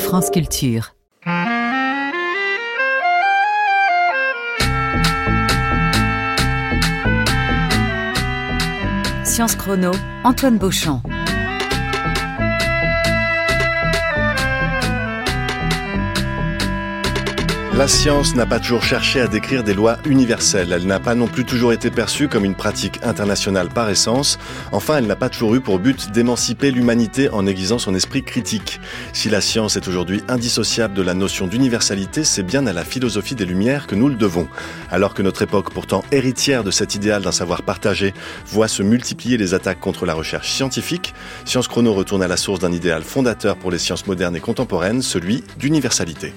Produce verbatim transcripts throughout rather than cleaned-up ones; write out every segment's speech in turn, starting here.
France Culture. Science Chrono, Antoine Beauchamp. La science n'a pas toujours cherché à décrire des lois universelles. Elle n'a pas non plus toujours été perçue comme une pratique internationale par essence. Enfin, elle n'a pas toujours eu pour but d'émanciper l'humanité en aiguisant son esprit critique. Si la science est aujourd'hui indissociable de la notion d'universalité, c'est bien à la philosophie des Lumières que nous le devons. Alors que notre époque, pourtant héritière de cet idéal d'un savoir partagé, voit se multiplier les attaques contre la recherche scientifique, Science Chrono retourne à la source d'un idéal fondateur pour les sciences modernes et contemporaines, celui d'universalité.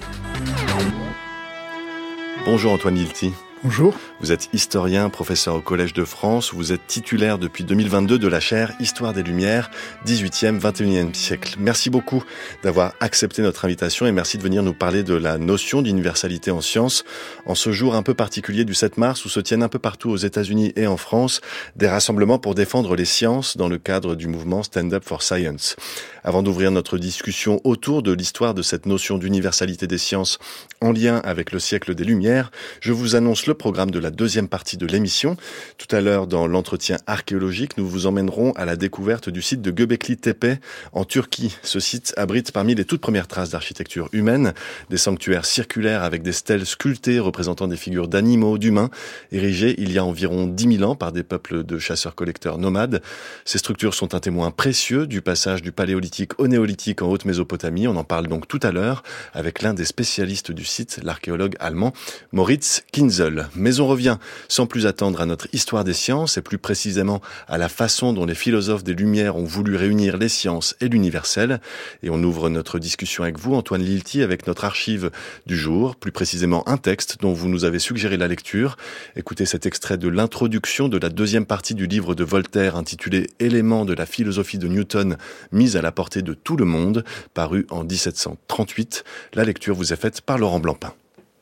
Bonjour Antoine Lilti. Bonjour. Vous êtes historien, professeur au Collège de France. Vous êtes titulaire depuis deux mille vingt-deux de la chaire Histoire des Lumières, dix-huitième, vingt et unième siècle. Merci beaucoup d'avoir accepté notre invitation et merci de venir nous parler de la notion d'universalité en sciences en ce jour un peu particulier du sept mars où se tiennent un peu partout aux États-Unis et en France des rassemblements pour défendre les sciences dans le cadre du mouvement Stand Up for Science. Avant d'ouvrir notre discussion autour de l'histoire de cette notion d'universalité des sciences en lien avec le siècle des Lumières, je vous annonce le programme de la deuxième partie de l'émission. Tout à l'heure, dans l'entretien archéologique, nous vous emmènerons à la découverte du site de Göbekli Tepe en Turquie. Ce site abrite parmi les toutes premières traces d'architecture humaine, des sanctuaires circulaires avec des stèles sculptées représentant des figures d'animaux, d'humains, érigées il y a environ dix mille ans par des peuples de chasseurs-collecteurs nomades. Ces structures sont un témoin précieux du passage du paléolithique au néolithique en Haute-Mésopotamie. On en parle donc tout à l'heure avec l'un des spécialistes du site, l'archéologue allemand Moritz Kinzel. Mais on revient sans plus attendre à notre histoire des sciences et plus précisément à la façon dont les philosophes des Lumières ont voulu réunir les sciences et l'universel. Et on ouvre notre discussion avec vous, Antoine Lilti, avec notre archive du jour, plus précisément un texte dont vous nous avez suggéré la lecture. Écoutez cet extrait de l'introduction de la deuxième partie du livre de Voltaire intitulé « Éléments de la philosophie de Newton, mise à la portée de tout le monde », paru en dix-sept cent trente-huit. La lecture vous est faite par Laurent Blancpain.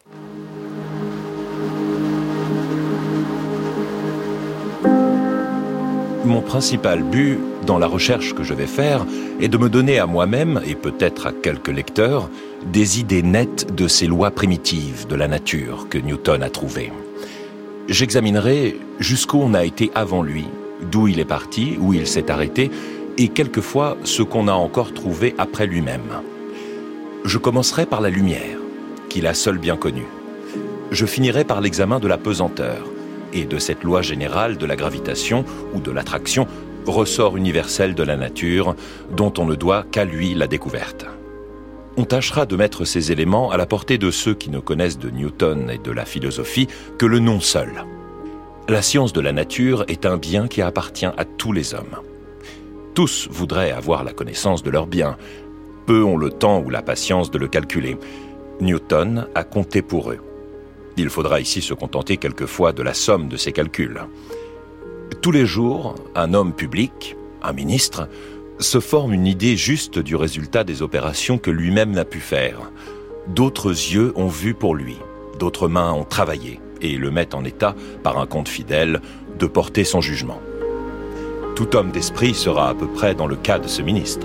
Mon principal but dans la recherche que je vais faire est de me donner à moi-même, et peut-être à quelques lecteurs, des idées nettes de ces lois primitives de la nature que Newton a trouvées. J'examinerai jusqu'où on a été avant lui, d'où il est parti, où il s'est arrêté, et quelquefois ce qu'on a encore trouvé après lui-même. Je commencerai par la lumière, qu'il a seul bien connue. Je finirai par l'examen de la pesanteur, et de cette loi générale de la gravitation ou de l'attraction, ressort universel de la nature, dont on ne doit qu'à lui la découverte. On tâchera de mettre ces éléments à la portée de ceux qui ne connaissent de Newton et de la philosophie que le nom seul. La science de la nature est un bien qui appartient à tous les hommes. Tous voudraient avoir la connaissance de leur bien. Peu ont le temps ou la patience de le calculer. Newton a compté pour eux. Il faudra ici se contenter quelquefois de la somme de ces calculs. Tous les jours, un homme public, un ministre, se forme une idée juste du résultat des opérations que lui-même n'a pu faire. D'autres yeux ont vu pour lui, d'autres mains ont travaillé et le mettent en état, par un compte fidèle, de porter son jugement. Tout homme d'esprit sera à peu près dans le cas de ce ministre.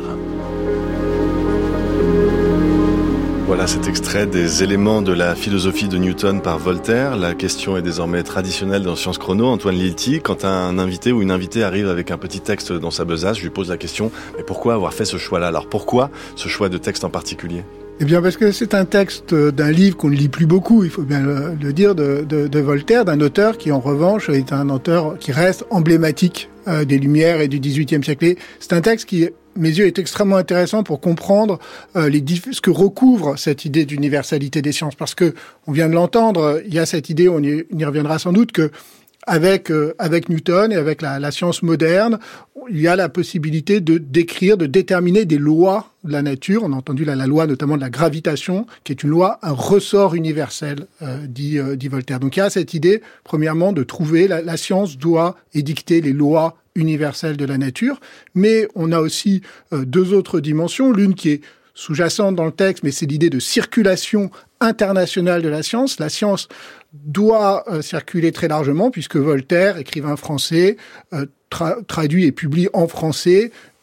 Voilà cet extrait des éléments de la philosophie de Newton par Voltaire. La question est désormais traditionnelle dans Science Chrono. Antoine Lilti, quand un invité ou une invitée arrive avec un petit texte dans sa besace, je lui pose la question, mais pourquoi avoir fait ce choix-là ? Alors pourquoi ce choix de texte en particulier ? Eh bien, parce que c'est un texte d'un livre qu'on ne lit plus beaucoup, il faut bien le, le dire, de, de, de Voltaire, d'un auteur qui, en revanche, est un auteur qui reste emblématique euh, des Lumières et du dix-huitième siècle. Et c'est un texte qui, mes yeux, est extrêmement intéressant pour comprendre euh, les diff- ce que recouvre cette idée d'universalité des sciences. Parce que, on vient de l'entendre, il y a cette idée, on y, on y reviendra sans doute, que Avec euh, avec Newton et avec la, la science moderne, il y a la possibilité de décrire, de déterminer des lois de la nature. On a entendu la, la loi notamment de la gravitation, qui est une loi, un ressort universel, euh, dit, euh, dit Voltaire. Donc il y a cette idée, premièrement, de trouver, la, la science doit édicter les lois universelles de la nature, mais on a aussi euh, deux autres dimensions, l'une qui est sous-jacente dans le texte, mais c'est l'idée de circulation internationale de la science. La science doit euh, circuler très largement, puisque Voltaire, écrivain français, euh, tra- traduit et publie en français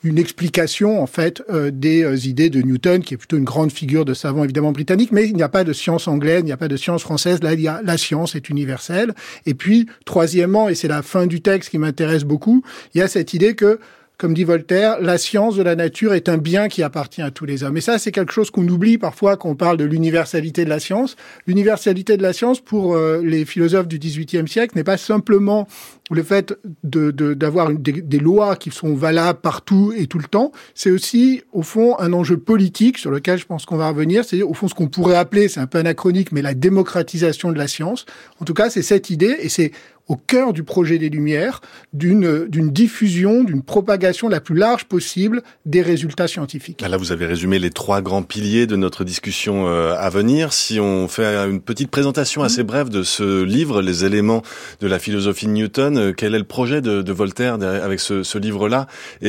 une explication en fait euh, des euh, idées de Newton, qui est plutôt une grande figure de savant évidemment britannique, mais il n'y a pas de science anglaise, il n'y a pas de science française, là il y a la science est universelle. Et puis troisièmement, et c'est la fin du texte qui m'intéresse beaucoup, il y a cette idée que, comme dit Voltaire, la science de la nature est un bien qui appartient à tous les hommes. Et ça, c'est quelque chose qu'on oublie parfois quand on parle de l'universalité de la science. L'universalité de la science, pour euh, les philosophes du dix-huitième siècle, n'est pas simplement le fait de, de, d'avoir une, des, des lois qui sont valables partout et tout le temps. C'est aussi, au fond, un enjeu politique sur lequel je pense qu'on va revenir. C'est au fond ce qu'on pourrait appeler, c'est un peu anachronique, mais la démocratisation de la science. En tout cas, c'est cette idée, et c'est au cœur du projet des Lumières, d'une, d'une diffusion, d'une propagation la plus large possible des résultats scientifiques. Là, vous avez résumé les trois grands piliers de notre discussion euh, à venir. Si on fait une petite présentation assez brève de ce livre, Les éléments de la philosophie de Newton, euh, quel est le projet de, de Voltaire avec ce, ce livre-là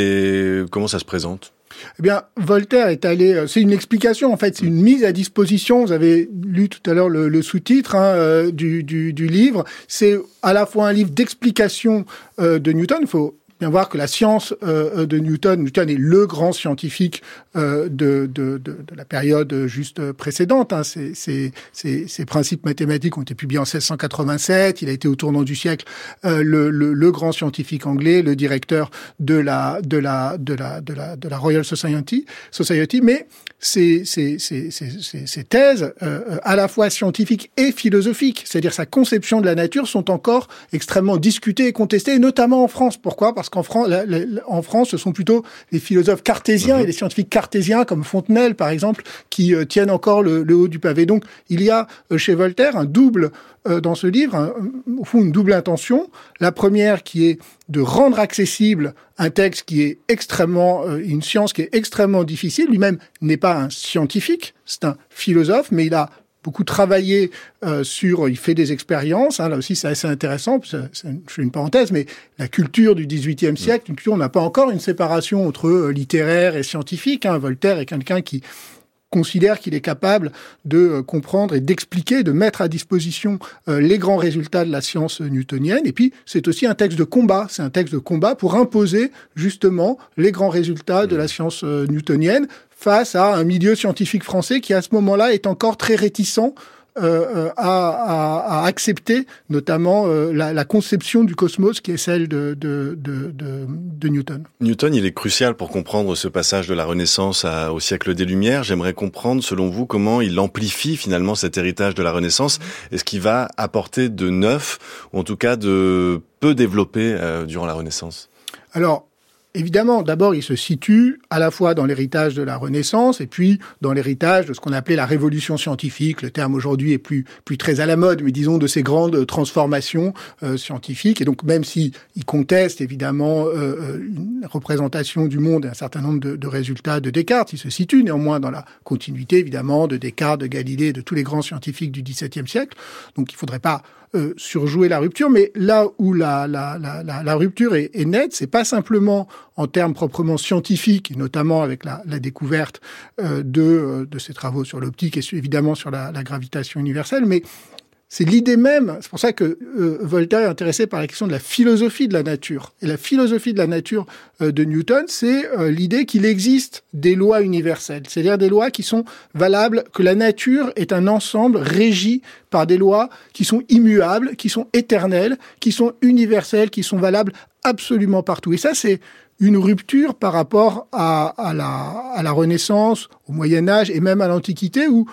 et comment ça se présente ? Eh bien, Voltaire est allé. C'est une explication, en fait, c'est une mise à disposition. Vous avez lu tout à l'heure le, le sous-titre hein, euh, du, du, du livre. C'est à la fois un livre d'explication euh, de Newton. Il faut bien voir que la science euh, de Newton, Newton est le grand scientifique euh, de, de, de, de la période juste précédente. Hein. Ces, ces, ces, ces principes mathématiques ont été publiés en seize cent quatre-vingt-sept. Il a été au tournant du siècle euh, le, le, le grand scientifique anglais, le directeur de la de la de la de la de la Royal Society. Society. Mais ces, ces, ces, ces, ces thèses, euh, à la fois scientifiques et philosophiques, c'est-à-dire sa conception de la nature, sont encore extrêmement discutées et contestées, et notamment en France. Pourquoi ? Parce qu'en France, la, la, en France, ce sont plutôt les philosophes cartésiens mmh. et les scientifiques cartésiens, comme Fontenelle, par exemple, qui euh, tiennent encore le, le haut du pavé. Donc, il y a euh, chez Voltaire un double, euh, dans ce livre, un, au fond, une double intention. La première qui est de rendre accessible un texte qui est extrêmement, euh, une science qui est extrêmement difficile. Lui-même n'est pas un scientifique, c'est un philosophe, mais il a beaucoup travaillé euh, sur, il fait des expériences, hein, là aussi c'est assez intéressant, c'est, c'est, je fais une parenthèse, mais la culture du dix-huitième siècle, une culture, on n'a pas encore une séparation entre euh, littéraire et scientifique. Hein. Voltaire est quelqu'un qui considère qu'il est capable de euh, comprendre et d'expliquer, de mettre à disposition euh, les grands résultats de la science newtonienne. Et puis, c'est aussi un texte de combat. C'est un texte de combat pour imposer, justement, les grands résultats de la science euh, newtonienne face à un milieu scientifique français qui, à ce moment-là, est encore très réticent euh, à, à, à accepter, notamment, euh, la, la conception du cosmos qui est celle de, de, de, de, de Newton. Newton, il est crucial pour comprendre ce passage de la Renaissance à, au siècle des Lumières. J'aimerais comprendre, selon vous, comment il amplifie finalement cet héritage de la Renaissance et ce qu'il va apporter de neuf, ou en tout cas de peu développé euh, durant la Renaissance. Alors, évidemment, d'abord, il se situe à la fois dans l'héritage de la Renaissance et puis dans l'héritage de ce qu'on appelait la révolution scientifique. Le terme aujourd'hui est plus plus très à la mode, mais disons de ces grandes transformations euh, scientifiques. Et donc, même si il conteste évidemment euh, une représentation du monde et un certain nombre de, de résultats de Descartes, il se situe néanmoins dans la continuité évidemment de Descartes, de Galilée, de tous les grands scientifiques du dix-septième siècle. Donc, il faudrait pas Euh, surjouer la rupture, mais là où la, la, la, la, la rupture est, est nette, c'est pas simplement en termes proprement scientifiques, et notamment avec la, la découverte euh, de, de ces travaux sur l'optique et évidemment sur la, la gravitation universelle, mais c'est l'idée même, c'est pour ça que euh, Voltaire est intéressé par la question de la philosophie de la nature. Et la philosophie de la nature euh, de Newton, c'est euh, l'idée qu'il existe des lois universelles, c'est-à-dire des lois qui sont valables, que la nature est un ensemble régi par des lois qui sont immuables, qui sont éternelles, qui sont universelles, qui sont valables absolument partout. Et ça, c'est une rupture par rapport à, à, la, à la Renaissance, au Moyen-Âge et même à l'Antiquité, où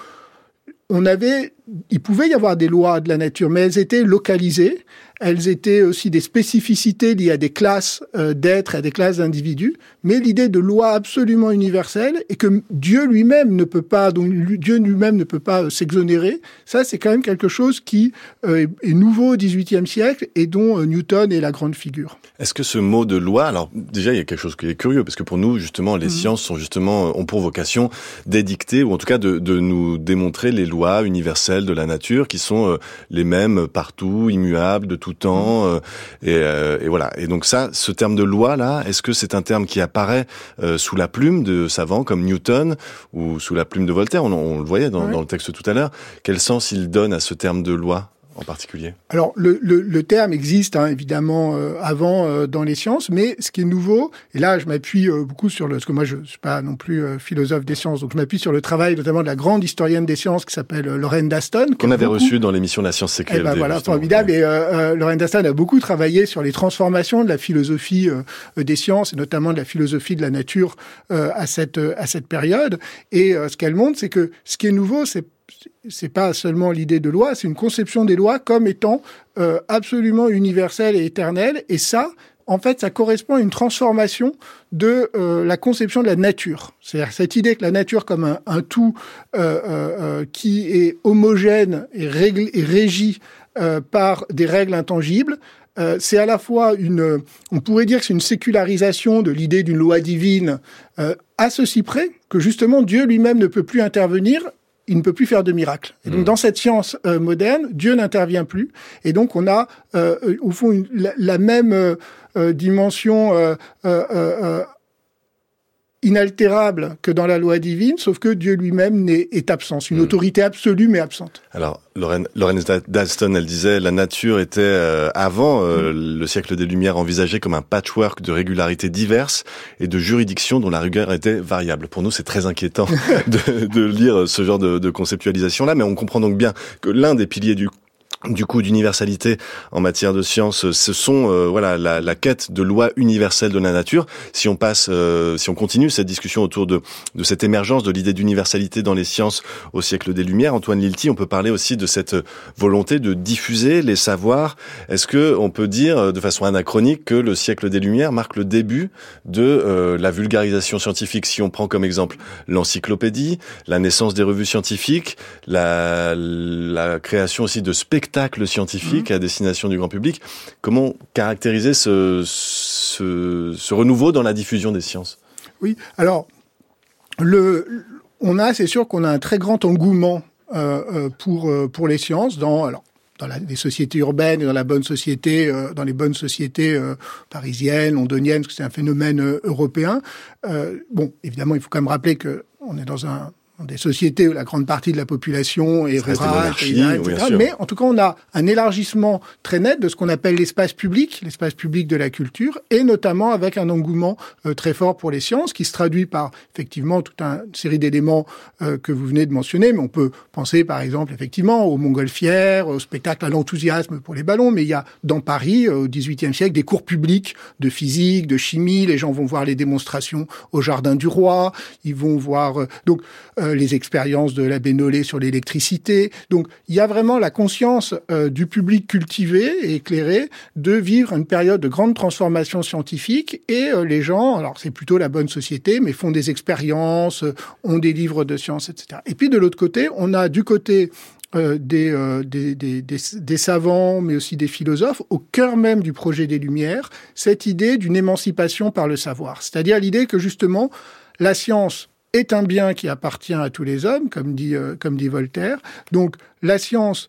on avait, il pouvait y avoir des lois de la nature, mais elles étaient localisées. Elles étaient aussi des spécificités liées à des classes euh, d'êtres, à des classes d'individus. Mais l'idée de loi absolument universelle et que Dieu lui-même ne peut pas, donc Dieu lui-même ne peut pas euh, s'exonérer. Ça, c'est quand même quelque chose qui euh, est nouveau au dix-huitième siècle et dont euh, Newton est la grande figure. Est-ce que ce mot de loi, alors déjà il y a quelque chose qui est curieux parce que pour nous justement les mmh. sciences sont justement ont pour vocation d'édicter ou en tout cas de, de nous démontrer les lois universelles de la nature qui sont euh, les mêmes partout, immuables de tout temps euh, et, euh, et voilà. Et donc ça, ce terme de loi là, est-ce que c'est un terme qui apparaît euh, sous la plume de savants comme Newton ou sous la plume de Voltaire? On, on le voyait dans, oui. dans le texte tout à l'heure. Quel sens il donne à ce terme de loi en particulier? Alors, le, le, le terme existe, hein, évidemment, euh, avant euh, dans les sciences, mais ce qui est nouveau, et là, je m'appuie euh, beaucoup sur le... Parce que moi, je ne suis pas non plus euh, philosophe des sciences, donc je m'appuie sur le travail, notamment de la grande historienne des sciences qui s'appelle euh, Lorraine Daston. Qu'on avait beaucoup... reçu dans l'émission La Science, c'est C Q L D. Eh ben voilà, justement. formidable. Et euh, euh, Lorraine Daston a beaucoup travaillé sur les transformations de la philosophie euh, des sciences, et notamment de la philosophie de la nature euh, à cette euh, à cette période. Et euh, ce qu'elle montre, c'est que ce qui est nouveau, c'est c'est pas seulement l'idée de loi, c'est une conception des lois comme étant euh, absolument universelle et éternelle. Et ça, en fait, ça correspond à une transformation de euh, la conception de la nature. C'est-à-dire cette idée que la nature comme un, un tout euh, euh, qui est homogène et, règle, et régi euh, par des règles intangibles, euh, c'est à la fois une, on pourrait dire que c'est une sécularisation de l'idée d'une loi divine euh, à ceci près que justement Dieu lui-même ne peut plus intervenir. Il ne peut plus faire de miracle. Et donc, mmh. dans cette science euh, moderne, Dieu n'intervient plus. Et donc, on a, euh, au fond, une, la, la même euh, euh, dimension euh, euh, euh, inaltérable que dans la loi divine, sauf que Dieu lui-même n'est, est absent. C'est une mmh. autorité absolue, mais absente. Alors, Lorraine, Lorraine Daston, elle disait, la nature était, euh, avant euh, mmh. le siècle des Lumières, envisagée comme un patchwork de régularités diverses et de juridictions dont la rigueur était variable. Pour nous, c'est très inquiétant de, de lire ce genre de, de conceptualisation-là, mais on comprend donc bien que l'un des piliers du Du coup, d'universalité en matière de science, ce sont euh, voilà la, la quête de lois universelles de la nature. Si on passe, euh, si on continue cette discussion autour de de cette émergence de l'idée d'universalité dans les sciences au siècle des Lumières, Antoine Lilti, on peut parler aussi de cette volonté de diffuser les savoirs. Est-ce que on peut dire de façon anachronique que le siècle des Lumières marque le début de euh, la vulgarisation scientifique? Si on prend comme exemple l'encyclopédie, la naissance des revues scientifiques, la la création aussi de spectacles spectacle scientifique mmh. à destination du grand public. Comment caractériser ce, ce, ce renouveau dans la diffusion des sciences? Oui, alors, le, on a, c'est sûr qu'on a un très grand engouement euh, pour, pour les sciences dans... Alors, dans la, les sociétés urbaines et dans la bonne société, euh, dans les bonnes sociétés euh, parisiennes, londoniennes, parce que c'est un phénomène euh, européen. Euh, bon, évidemment, il faut quand même rappeler que on est dans un des sociétés où la grande partie de la population est rurale, et cetera. Oui, mais en tout cas, on a un élargissement très net de ce qu'on appelle l'espace public, l'espace public de la culture, et notamment avec un engouement euh, très fort pour les sciences, qui se traduit par effectivement toute une série d'éléments euh, que vous venez de mentionner. Mais on peut penser, par exemple, effectivement, aux montgolfières, au spectacle, à l'enthousiasme pour les ballons. Mais il y a dans Paris, euh, au dix-huitième siècle, des cours publics de physique, de chimie. Les gens vont voir les démonstrations au Jardin du Roi. Ils vont voir euh, donc euh, les expériences de l'abbé Nollet sur l'électricité. Donc, il y a vraiment la conscience euh, du public cultivé et éclairé de vivre une période de grande transformation scientifique et euh, les gens, alors c'est plutôt la bonne société, mais font des expériences, euh, ont des livres de sciences, et cetera. Et puis, de l'autre côté, on a du côté Euh, des, euh, des, des, des, des savants, mais aussi des philosophes, au cœur même du projet des Lumières, cette idée d'une émancipation par le savoir. C'est-à-dire l'idée que, justement, la science est un bien qui appartient à tous les hommes, comme dit, euh, comme dit Voltaire. Donc, la science,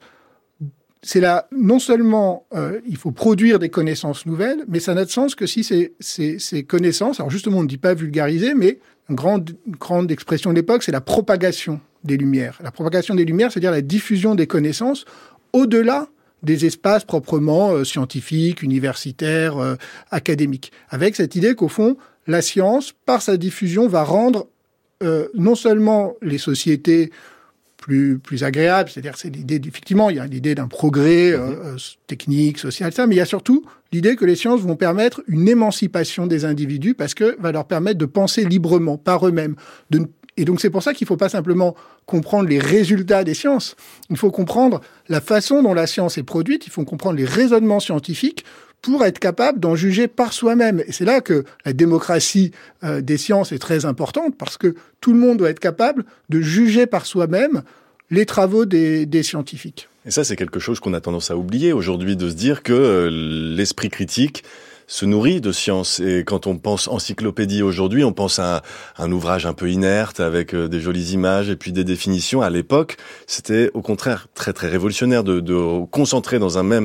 c'est là, non seulement euh, il faut produire des connaissances nouvelles, mais ça n'a de sens que si ces, ces, ces connaissances, alors justement, on ne dit pas vulgariser, mais une grande, une grande expression de l'époque, c'est la propagation des Lumières. La propagation des Lumières, c'est-à-dire la diffusion des connaissances au-delà des espaces proprement euh, scientifiques, universitaires, euh, académiques. Avec cette idée qu'au fond, la science, par sa diffusion, va rendre euh, non seulement les sociétés plus plus agréables, c'est-à-dire c'est l'idée, effectivement, il y a l'idée d'un progrès euh, technique, social, ça, mais il y a surtout l'idée que les sciences vont permettre une émancipation des individus parce que va leur permettre de penser librement, par eux-mêmes, de ne Et donc, c'est pour ça qu'il ne faut pas simplement comprendre les résultats des sciences. Il faut comprendre la façon dont la science est produite. Il faut comprendre les raisonnements scientifiques pour être capable d'en juger par soi-même. Et c'est là que la démocratie euh, des sciences est très importante parce que tout le monde doit être capable de juger par soi-même les travaux des, des scientifiques. Et ça, c'est quelque chose qu'on a tendance à oublier aujourd'hui, de se dire que euh, l'esprit critique se nourrit de science. Et quand on pense encyclopédie aujourd'hui, on pense à un, un ouvrage un peu inerte avec euh, des jolies images et puis des définitions. À l'époque, c'était au contraire très très révolutionnaire de, de concentrer dans un même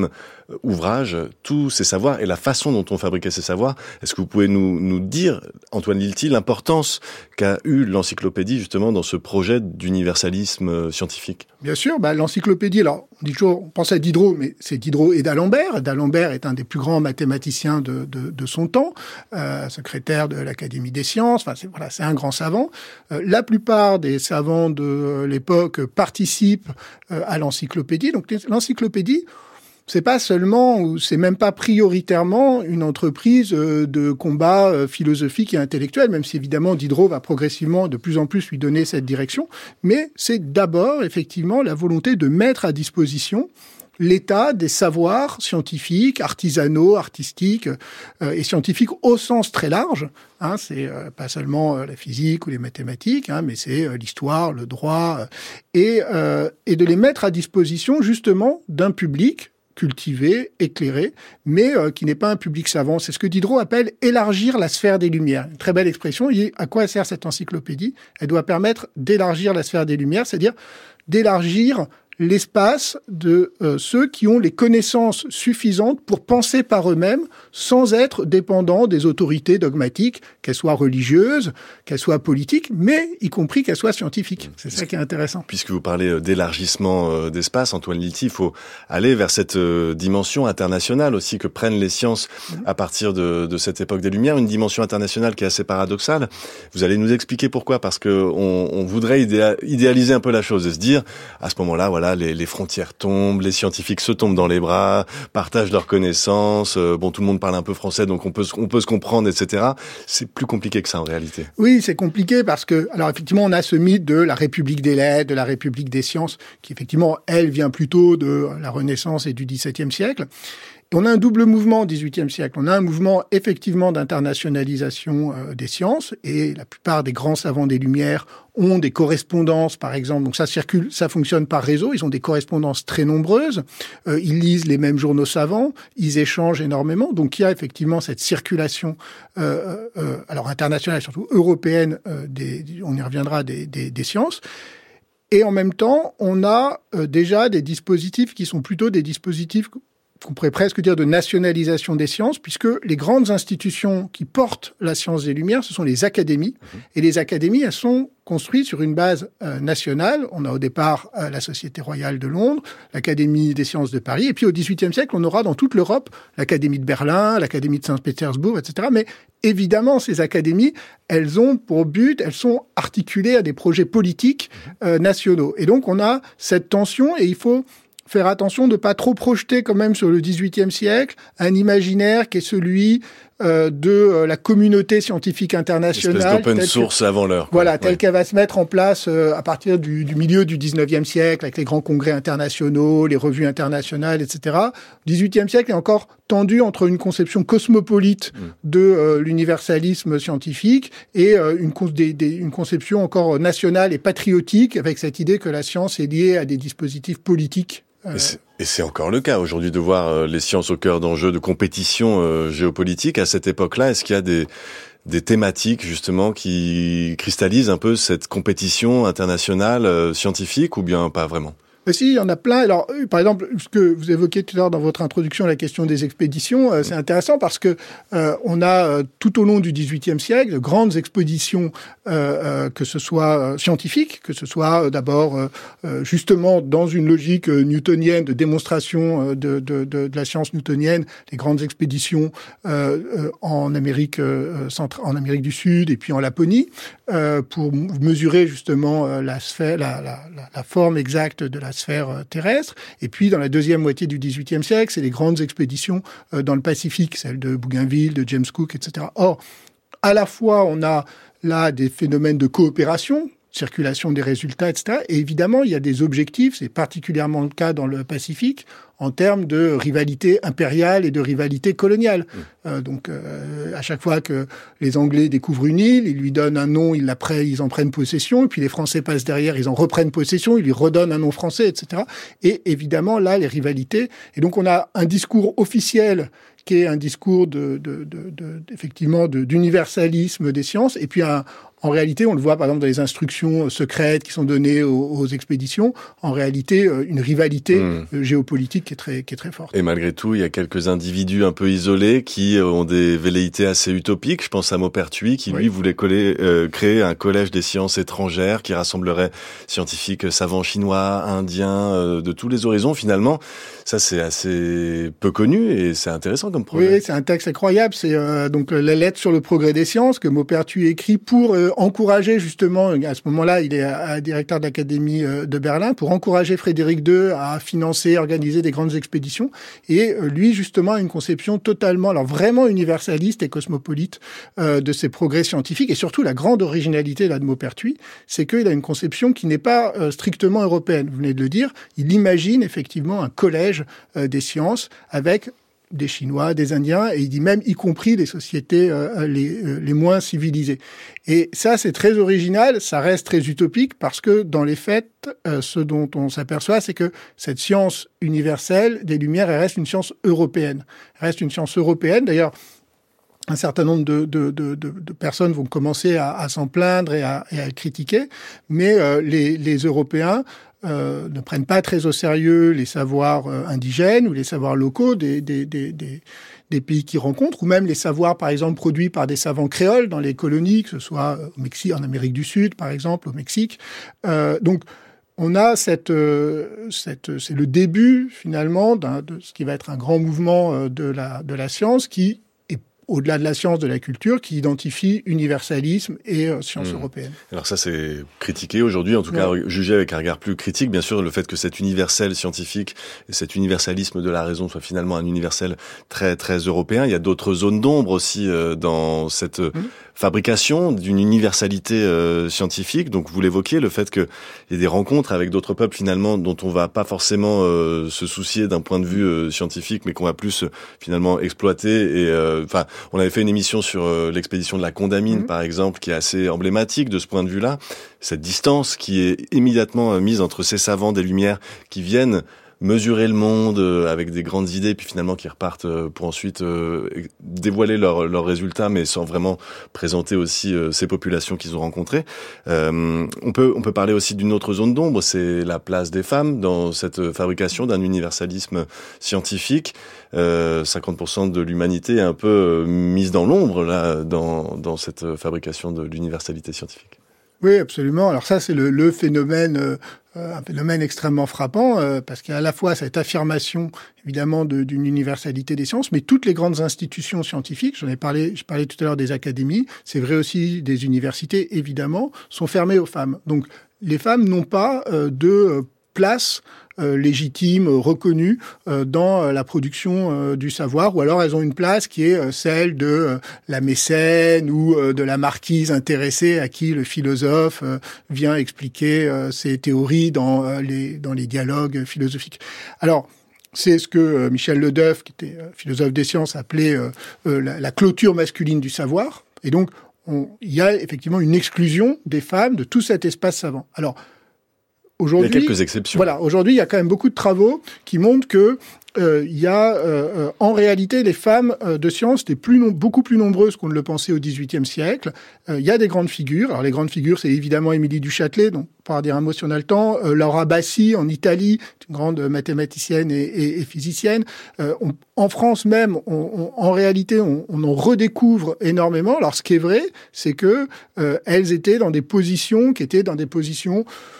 ouvrage tous ces savoirs et la façon dont on fabriquait ces savoirs. Est-ce que vous pouvez nous, nous dire, Antoine Lilti, l'importance qu'a eu l'encyclopédie justement dans ce projet d'universalisme scientifique? Bien sûr, bah, l'encyclopédie, alors on dit toujours, on pense à Diderot, mais c'est Diderot et d'Alembert. D'Alembert est un des plus grands mathématiciens de, de, de son temps, euh, secrétaire de l'Académie des sciences, enfin c'est, voilà, c'est un grand savant. Euh, la plupart des savants de l'époque participent euh, à l'encyclopédie. Donc l'encyclopédie, c'est pas seulement, ou c'est même pas prioritairement une entreprise de combat philosophique et intellectuel, même si évidemment Diderot va progressivement de plus en plus lui donner cette direction, mais c'est d'abord effectivement la volonté de mettre à disposition l'état des savoirs scientifiques, artisanaux, artistiques euh, et scientifiques au sens très large. Hein, c'est euh, pas seulement euh, la physique ou les mathématiques, hein, mais c'est euh, l'histoire, le droit, euh, et, euh, et de les mettre à disposition justement d'un public cultivé, éclairé, mais euh, qui n'est pas un public savant. C'est ce que Diderot appelle élargir la sphère des Lumières. Une très belle expression. Il dit, à quoi sert cette encyclopédie? Elle doit permettre d'élargir la sphère des Lumières, c'est-à-dire d'élargir l'espace de euh, ceux qui ont les connaissances suffisantes pour penser par eux-mêmes sans être dépendants des autorités dogmatiques, qu'elles soient religieuses, qu'elles soient politiques, mais y compris qu'elles soient scientifiques. C'est ça qui est intéressant. Puisque vous parlez d'élargissement d'espace, Antoine Lilti, il faut aller vers cette dimension internationale aussi que prennent les sciences à partir de, de cette époque des Lumières, une dimension internationale qui est assez paradoxale. Vous allez nous expliquer pourquoi, parce que on, on voudrait idéa- idéaliser un peu la chose et se dire, à ce moment-là, voilà, Les, les frontières tombent, les scientifiques se tombent dans les bras, partagent leurs connaissances. Euh, bon, tout le monde parle un peu français, donc on peut, on peut se comprendre, et cetera. C'est plus compliqué que ça en réalité. Oui, c'est compliqué parce que, alors effectivement, on a ce mythe de la République des lettres, de la République des sciences, qui effectivement, elle, vient plutôt de la Renaissance et du dix-septième siècle. Et on a un double mouvement au dix-huitième siècle. On a un mouvement effectivement d'internationalisation euh, des sciences, et la plupart des grands savants des Lumières ont des correspondances, par exemple. Donc ça circule, ça fonctionne par réseau. Ils ont des correspondances très nombreuses. Euh, ils lisent les mêmes journaux savants. Ils échangent énormément. Donc il y a effectivement cette circulation, euh, euh, alors internationale, surtout européenne. Euh, des, on y reviendra des, des, des sciences. Et en même temps, on a euh, déjà des dispositifs qui sont plutôt des dispositifs qu'on pourrait presque dire de nationalisation des sciences, puisque les grandes institutions qui portent la science des Lumières, ce sont les académies. Mmh. Et les académies, elles sont construites sur une base euh, nationale. On a au départ euh, la Société royale de Londres, l'Académie des sciences de Paris, et puis au dix-huitième siècle, on aura dans toute l'Europe l'Académie de Berlin, l'Académie de Saint-Pétersbourg, et cetera. Mais évidemment, ces académies, elles ont pour but, elles sont articulées à des projets politiques euh, nationaux. Et donc, on a cette tension, et il faut faire attention de ne pas trop projeter quand même sur le dix-huitième siècle un imaginaire qui est celui euh, de euh, la communauté scientifique internationale. Une espèce d'open source que, avant l'heure. Voilà, ouais. telle qu'elle va se mettre en place euh, à partir du, du milieu du dix-neuvième siècle, avec les grands congrès internationaux, les revues internationales, et cetera. Le dix-huitième siècle est encore tendu entre une conception cosmopolite mmh. de euh, l'universalisme scientifique et euh, une, con- des, des, une conception encore nationale et patriotique, avec cette idée que la science est liée à des dispositifs politiques. Et c'est, et c'est encore le cas aujourd'hui de voir euh, les sciences au cœur d'enjeux de compétition euh, géopolitique. À cette époque-là, est-ce qu'il y a des, des thématiques justement qui cristallisent un peu cette compétition internationale euh, scientifique, ou bien pas vraiment ? Mais si, il y en a plein. Alors, par exemple, ce que vous évoquiez tout à l'heure dans votre introduction, la question des expéditions, euh, c'est intéressant parce que euh, on a euh, tout au long du dix-huitième siècle de grandes expéditions, euh, euh, que ce soit euh, scientifiques, que ce soit euh, d'abord euh, justement dans une logique euh, newtonienne de démonstration euh, de, de, de, de la science newtonienne, les grandes expéditions euh, euh, en Amérique euh, centrale, en Amérique du Sud et puis en Laponie, euh, pour mesurer justement euh, la sphère, la, la, la, la forme exacte de la sphère terrestre. Et puis, dans la deuxième moitié du dix-huitième siècle, c'est les grandes expéditions euh, dans le Pacifique, celles de Bougainville, de James Cook, et cetera. Or, à la fois, on a là des phénomènes de coopération, circulation des résultats, et cetera. Et évidemment, il y a des objectifs, c'est particulièrement le cas dans le Pacifique, en termes de rivalité impériale et de rivalité coloniale. Mmh. Euh, donc, euh, à chaque fois que les Anglais découvrent une île, ils lui donnent un nom, ils, la prennent, ils en prennent possession, et puis les Français passent derrière, ils en reprennent possession, ils lui redonnent un nom français, et cetera. Et évidemment, là, les rivalités. Et donc, on a un discours officiel qui est un discours de, de, de, de effectivement, de, d'universalisme des sciences, et puis un, En réalité, on le voit par exemple dans les instructions secrètes qui sont données aux, aux expéditions, en réalité, une rivalité mmh. géopolitique qui est très, qui est très forte. Et malgré tout, il y a quelques individus un peu isolés qui ont des velléités assez utopiques. Je pense à Maupertuis qui, oui. lui, voulait coller, euh, créer un collège des sciences étrangères qui rassemblerait scientifiques savants chinois, indiens, euh, de tous les horizons. Finalement, ça, c'est assez peu connu et c'est intéressant comme projet. Oui, c'est un texte incroyable. C'est euh, donc la lettre sur le progrès des sciences que Maupertuis écrit pour euh, encourager justement, à ce moment-là, il est à, à directeur de l'Académie euh, de Berlin, pour encourager Frédéric deux à financer, organiser des grandes expéditions. Et euh, lui, justement, a une conception totalement, alors vraiment universaliste et cosmopolite euh, de ces progrès scientifiques. Et surtout, la grande originalité là de Maupertuis, c'est qu'il a une conception qui n'est pas euh, strictement européenne. Vous venez de le dire, il imagine effectivement un collège euh, des sciences avec des Chinois, des Indiens, et il dit même y compris des sociétés euh, les, euh, les moins civilisées. Et ça, c'est très original, ça reste très utopique, parce que dans les faits, euh, ce dont on s'aperçoit, c'est que cette science universelle des Lumières, elle reste une science européenne. Elle reste une science européenne, d'ailleurs, un certain nombre de, de, de, de, de personnes vont commencer à, à s'en plaindre et à, et à critiquer, mais euh, les, les Européens Euh, ne prennent pas très au sérieux les savoirs euh, indigènes ou les savoirs locaux des, des, des, des, des pays qu'ils rencontrent, ou même les savoirs, par exemple, produits par des savants créoles dans les colonies, que ce soit au Mexique, en Amérique du Sud, par exemple, au Mexique. Euh, donc, on a cette, euh, cette, c'est le début, finalement, d'un, de ce qui va être un grand mouvement euh, de la, de la science qui, au-delà de la science, de la culture, qui identifie universalisme et euh, science mmh. européenne. Alors ça, c'est critiqué aujourd'hui, en tout ouais. cas jugé avec un regard plus critique, bien sûr, le fait que cet universel scientifique et cet universalisme de la raison soit finalement un universel très très européen. Il y a d'autres zones d'ombre aussi euh, dans cette mmh. fabrication d'une universalité euh, scientifique. Donc vous l'évoquiez, le fait qu'il y ait des rencontres avec d'autres peuples finalement dont on va pas forcément euh, se soucier d'un point de vue euh, scientifique, mais qu'on va plus euh, finalement exploiter. Et enfin, euh, on avait fait une émission sur euh, l'expédition de la Condamine, mmh. par exemple, qui est assez emblématique de ce point de vue-là. Cette distance qui est immédiatement euh, mise entre ces savants des Lumières qui viennent mesurer le monde euh, avec des grandes idées, puis finalement qui repartent euh, pour ensuite euh, dévoiler leurs leurs résultats, mais sans vraiment présenter aussi euh, ces populations qu'ils ont rencontrées. Euh, on peut on peut parler aussi d'une autre zone d'ombre, c'est la place des femmes dans cette fabrication d'un universalisme scientifique. Euh, cinquante pour cent de l'humanité est un peu euh, mise dans l'ombre là dans dans cette fabrication de l'universalité scientifique. Oui, absolument. Alors ça, c'est le, le phénomène, euh, un phénomène extrêmement frappant, euh, parce qu'il y a à la fois cette affirmation, évidemment, de, d'une universalité des sciences, mais toutes les grandes institutions scientifiques, j'en ai parlé, je parlais tout à l'heure des académies, c'est vrai aussi des universités, évidemment, sont fermées aux femmes. Donc, les femmes n'ont pas euh, de euh, place Euh, légitime, reconnue euh, dans euh, la production euh, du savoir, ou alors elles ont une place qui est euh, celle de euh, la mécène ou euh, de la marquise intéressée à qui le philosophe euh, vient expliquer euh, ses théories dans euh, les dans les dialogues philosophiques. Alors, c'est ce que euh, Michel Ledeuf, qui était euh, philosophe des sciences, appelait euh, euh, la, la clôture masculine du savoir. Et donc, on, il y a effectivement une exclusion des femmes de tout cet espace savant. Alors, aujourd'hui, il y a quelques exceptions. Voilà, aujourd'hui, il y a quand même beaucoup de travaux qui montrent que euh, il y a euh, en réalité les femmes euh, de science étaient plus non, beaucoup plus nombreuses qu'on ne le pensait au dix-huitième siècle. Euh, il y a des grandes figures. Alors les grandes figures, c'est évidemment Émilie du Châtelet, donc on pourra dire un mot si on a le temps. Euh, Laura Bassi en Italie, une grande mathématicienne et, et, et physicienne. Euh, on, en France même, on, on, en réalité, on, on en redécouvre énormément. Alors ce qui est vrai, c'est que euh, elles étaient dans des positions qui étaient dans des positions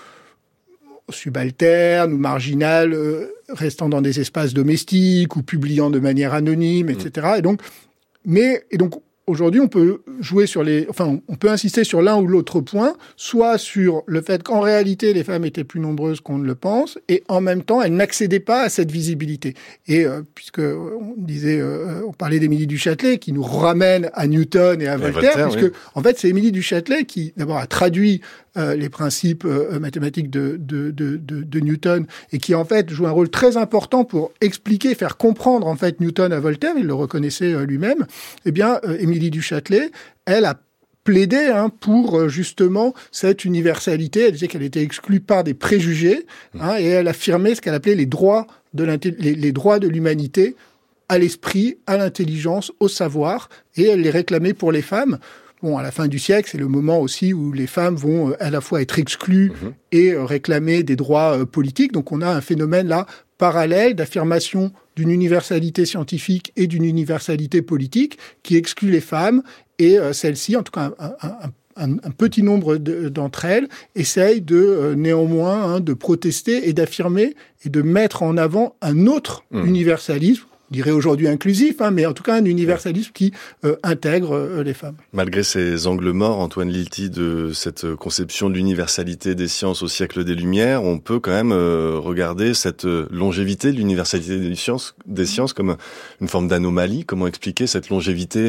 subalternes ou marginales, euh, restant dans des espaces domestiques ou publiant de manière anonyme, et cetera. Et donc, mais et donc aujourd'hui, on peut jouer sur les, enfin, on peut insister sur l'un ou l'autre point, soit sur le fait qu'en réalité, les femmes étaient plus nombreuses qu'on ne le pense, et en même temps, elles n'accédaient pas à cette visibilité. Et euh, puisque on disait, euh, on parlait d'Émilie du Châtelet, qui nous ramène à Newton et à Voltaire, Voltaire puisque oui. en fait, c'est Émilie du Châtelet qui, d'abord, a traduit Euh, les principes euh, mathématiques de, de, de, de, de Newton, et qui en fait joue un rôle très important pour expliquer, faire comprendre en fait Newton à Voltaire, il le reconnaissait euh, lui-même. Eh bien, euh, Émilie du Châtelet, elle a plaidé hein, pour euh, justement cette universalité. Elle disait qu'elle était exclue par des préjugés, hein, et elle affirmait ce qu'elle appelait les droits de les, les droits de l'humanité à l'esprit, à l'intelligence, au savoir, et elle les réclamait pour les femmes. bon, à la fin du siècle, c'est le moment aussi où les femmes vont à la fois être exclues mmh. et réclamer des droits politiques. Donc on a un phénomène là parallèle d'affirmation d'une universalité scientifique et d'une universalité politique qui exclut les femmes, et euh, celles-ci, en tout cas un, un, un, un petit nombre de, d'entre elles, essayent de euh, néanmoins hein, de protester et d'affirmer et de mettre en avant un autre mmh. universalisme, on dirait aujourd'hui inclusif, hein, mais en tout cas un universalisme qui euh, intègre euh, les femmes. Malgré ces angles morts, Antoine Lilti, de cette conception de l'universalité des sciences au siècle des Lumières, on peut quand même euh, regarder cette longévité de l'universalité des sciences, des sciences comme une forme d'anomalie. Comment expliquer cette longévité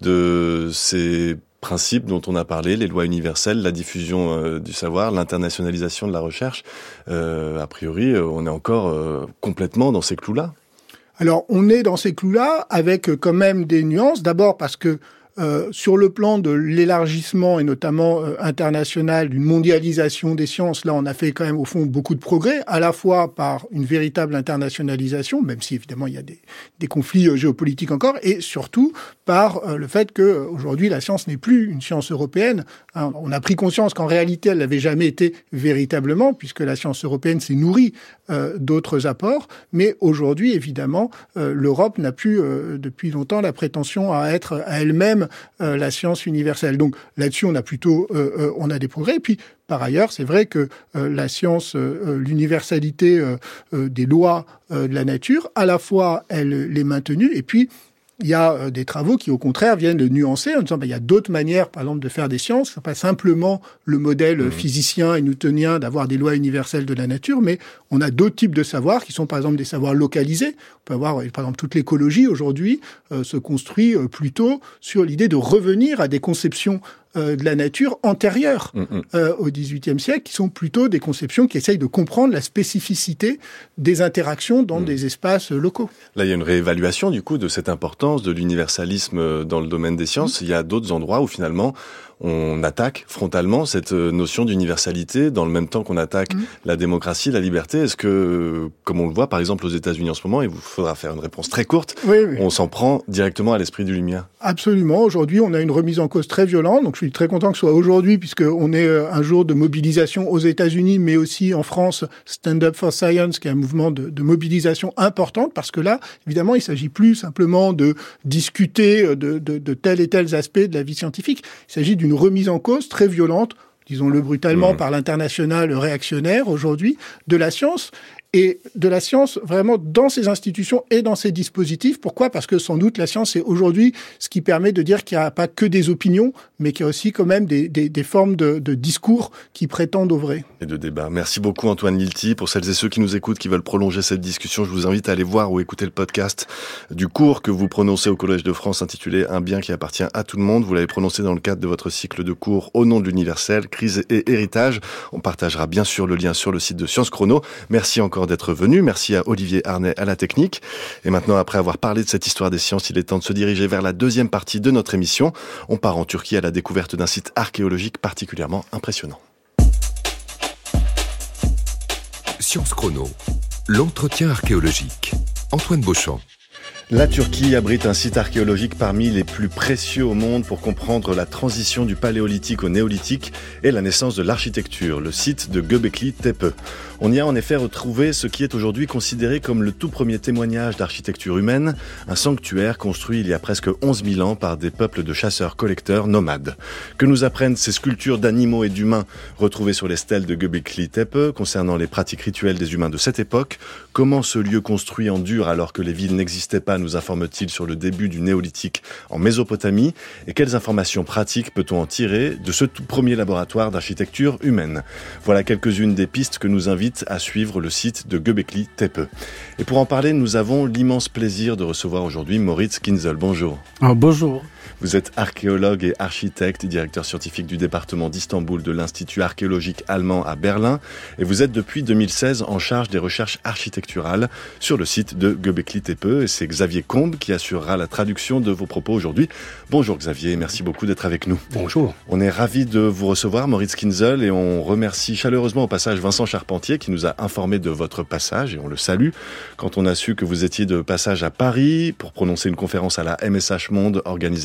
de ces principes dont on a parlé, les lois universelles, la diffusion euh, du savoir, l'internationalisation de la recherche? euh, A priori, on est encore euh, complètement dans ces clous-là. Alors, on est dans ces clous-là avec quand même des nuances. D'abord parce que euh, sur le plan de l'élargissement et notamment euh, international, d'une mondialisation des sciences, là, on a fait quand même au fond beaucoup de progrès, à la fois par une véritable internationalisation, même si évidemment il y a des, des conflits euh, géopolitiques encore, et surtout par euh, le fait que euh, aujourd'hui la science n'est plus une science européenne. Hein, on a pris conscience qu'en réalité elle l'avait jamais été véritablement, puisque la science européenne s'est nourrie euh, d'autres apports, mais aujourd'hui évidemment euh, l'Europe n'a plus euh, depuis longtemps la prétention à être à elle-même euh, la science universelle. Donc là-dessus on a plutôt euh, euh, on a des progrès. Et puis par ailleurs, c'est vrai que euh, la science, euh, l'universalité euh, euh, des lois euh, de la nature, à la fois elle l'est maintenue, et puis il y a euh, des travaux qui, au contraire, viennent le nuancer en disant ben, il y a d'autres manières, par exemple, de faire des sciences. C'est pas simplement le modèle mmh. physicien et newtonien d'avoir des lois universelles de la nature, mais on a d'autres types de savoirs qui sont, par exemple, des savoirs localisés. On peut avoir, par exemple, toute l'écologie, aujourd'hui, euh, se construit euh, plutôt sur l'idée de revenir à des conceptions Euh, de la nature antérieures mmh. euh, au dix-huitième siècle, qui sont plutôt des conceptions qui essayent de comprendre la spécificité des interactions dans mmh. des espaces locaux. Là, il y a une réévaluation, du coup, de cette importance de l'universalisme dans le domaine des sciences. Mmh. Il y a d'autres endroits où, finalement, on attaque frontalement cette notion d'universalité dans le même temps qu'on attaque mmh. la démocratie, la liberté. Est-ce que, comme on le voit, par exemple, aux États-Unis en ce moment, il vous faudra faire une réponse très courte, oui, oui. on s'en prend directement à l'esprit des Lumières? Absolument. Aujourd'hui, on a une remise en cause très violente. Donc, je suis très content que ce soit aujourd'hui, puisqu'on est un jour de mobilisation aux États-Unis, mais aussi en France, Stand Up for Science, qui est un mouvement de, de mobilisation importante, parce que là, évidemment, il s'agit plus simplement de discuter de, de, de tels et tels aspects de la vie scientifique. Il s'agit d'une remise en cause très violente, disons-le brutalement, mmh. par l'international réactionnaire aujourd'hui, de la science. Et de la science vraiment dans ces institutions et dans ces dispositifs. Pourquoi ? Parce que sans doute la science est aujourd'hui ce qui permet de dire qu'il n'y a pas que des opinions, mais qu'il y a aussi quand même des, des, des formes de, de discours qui prétendent au vrai. Et de débat. Merci beaucoup Antoine Lilti. Pour celles et ceux qui nous écoutent, qui veulent prolonger cette discussion, je vous invite à aller voir ou écouter le podcast du cours que vous prononcez au Collège de France intitulé « Un bien qui appartient à tout le monde ». Vous l'avez prononcé dans le cadre de votre cycle de cours Au nom de l'universel, crise et héritage. On partagera bien sûr le lien sur le site de Sciences Chrono. Merci encore d'être venu. Merci à Olivier Arnay à la technique. Et maintenant, après avoir parlé de cette histoire des sciences, il est temps de se diriger vers la deuxième partie de notre émission. On part en Turquie à la découverte d'un site archéologique particulièrement impressionnant. Sciences Chrono, l'entretien archéologique. Antoine Beauchamp. La Turquie abrite un site archéologique parmi les plus précieux au monde pour comprendre la transition du paléolithique au néolithique et la naissance de l'architecture, le site de Göbekli Tepe. On y a en effet retrouvé ce qui est aujourd'hui considéré comme le tout premier témoignage d'architecture humaine, un sanctuaire construit il y a presque onze mille ans par des peuples de chasseurs-collecteurs nomades. Que nous apprennent ces sculptures d'animaux et d'humains retrouvées sur les stèles de Göbekli Tepe concernant les pratiques rituelles des humains de cette époque? Comment ce lieu construit en dur alors que les villes n'existaient pas nous informe-t-il sur le début du néolithique en Mésopotamie? Et quelles informations pratiques peut-on en tirer de ce tout premier laboratoire d'architecture humaine? Voilà quelques-unes des pistes que nous invitent à suivre le site de Göbekli Tepe. Et pour en parler, nous avons l'immense plaisir de recevoir aujourd'hui Moritz Kinzel. Bonjour. Ah, bonjour. Vous êtes archéologue et architecte, directeur scientifique du département d'Istanbul de l'Institut archéologique allemand à Berlin. Et vous êtes depuis deux mille seize en charge des recherches architecturales sur le site de Göbekli Tepe. Et c'est Xavier Combe qui assurera la traduction de vos propos aujourd'hui. Bonjour Xavier, merci beaucoup d'être avec nous. Bonjour. On est ravis de vous recevoir, Moritz Kinzel, et on remercie chaleureusement au passage Vincent Charpentier qui nous a informé de votre passage, et on le salue. Quand on a su que vous étiez de passage à Paris pour prononcer une conférence à la M S H Monde organisée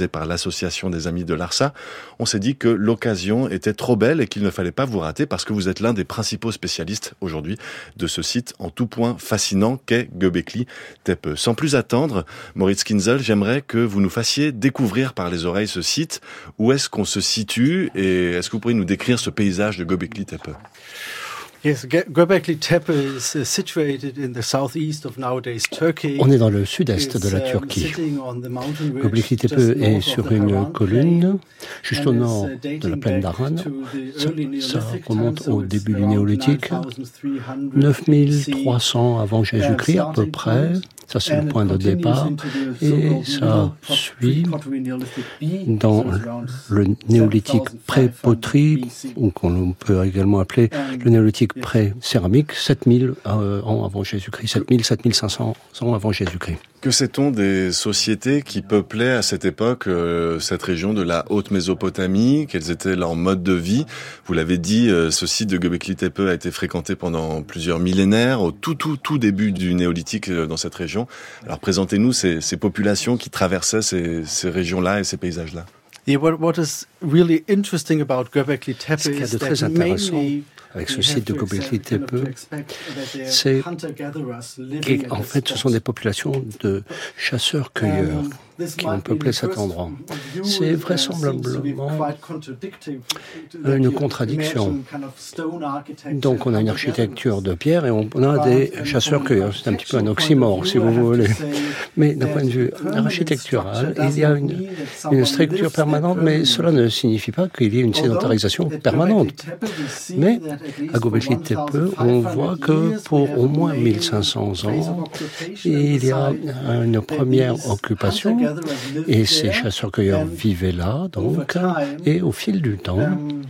organisé par l'association des Amis de Larsa, on s'est dit que l'occasion était trop belle et qu'il ne fallait pas vous rater parce que vous êtes l'un des principaux spécialistes aujourd'hui de ce site en tout point fascinant qu'est Göbekli Tepe. Sans plus attendre, Moritz Kinzel, j'aimerais que vous nous fassiez découvrir par les oreilles ce site. Où est-ce qu'on se situe et est-ce que vous pourriez nous décrire ce paysage de Göbekli Tepe? Yes, Göbekli Tepe is situated in the southeast of nowadays Turkey. On est dans le sud-est de la Turquie. Göbekli Tepe est sur une colline, juste au nord de la plaine d'Aran. Ça, ça remonte au début du néolithique, neuf mille trois cents avant Jésus-Christ à peu près. Ça, c'est le point de départ. Et ça suit dans le néolithique pré-poterie, ou qu'on peut également appeler le néolithique pré-céramique, sept mille euh, ans avant Jésus-Christ, sept mille, sept mille cinq cents ans avant Jésus-Christ. Que sait-on des sociétés qui peuplaient à cette époque euh, cette région de la Haute-Mésopotamie? Quels étaient leurs modes de vie? Vous l'avez dit, euh, ce site de Göbekli Tepe a été fréquenté pendant plusieurs millénaires, au tout tout tout début du néolithique euh, dans cette région. Alors présentez-nous ces, ces populations qui traversaient ces, ces régions-là et ces paysages-là. Yeah, what, what is really interesting about Göbekli Tepe Ce qu'il y a de is très that intéressant mainly avec ce site de Göbekli Tepe, c'est qu'en fait, ce sont des populations de chasseurs-cueilleurs qui ont peuplé cet endroit. C'est vraisemblablement une contradiction. Donc on a une architecture de pierre et on a des chasseurs-cueilleurs. C'est un petit peu un oxymore, si vous voulez. Mais d'un point de vue architectural, il y a une, une structure permanente, mais cela ne signifie pas qu'il y ait une sédentarisation permanente. Mais à Göbekli Tepe, on voit que pour au moins mille cinq cents ans, il y a une première occupation et ces chasseurs-cueilleurs vivaient là, donc, et au fil du temps,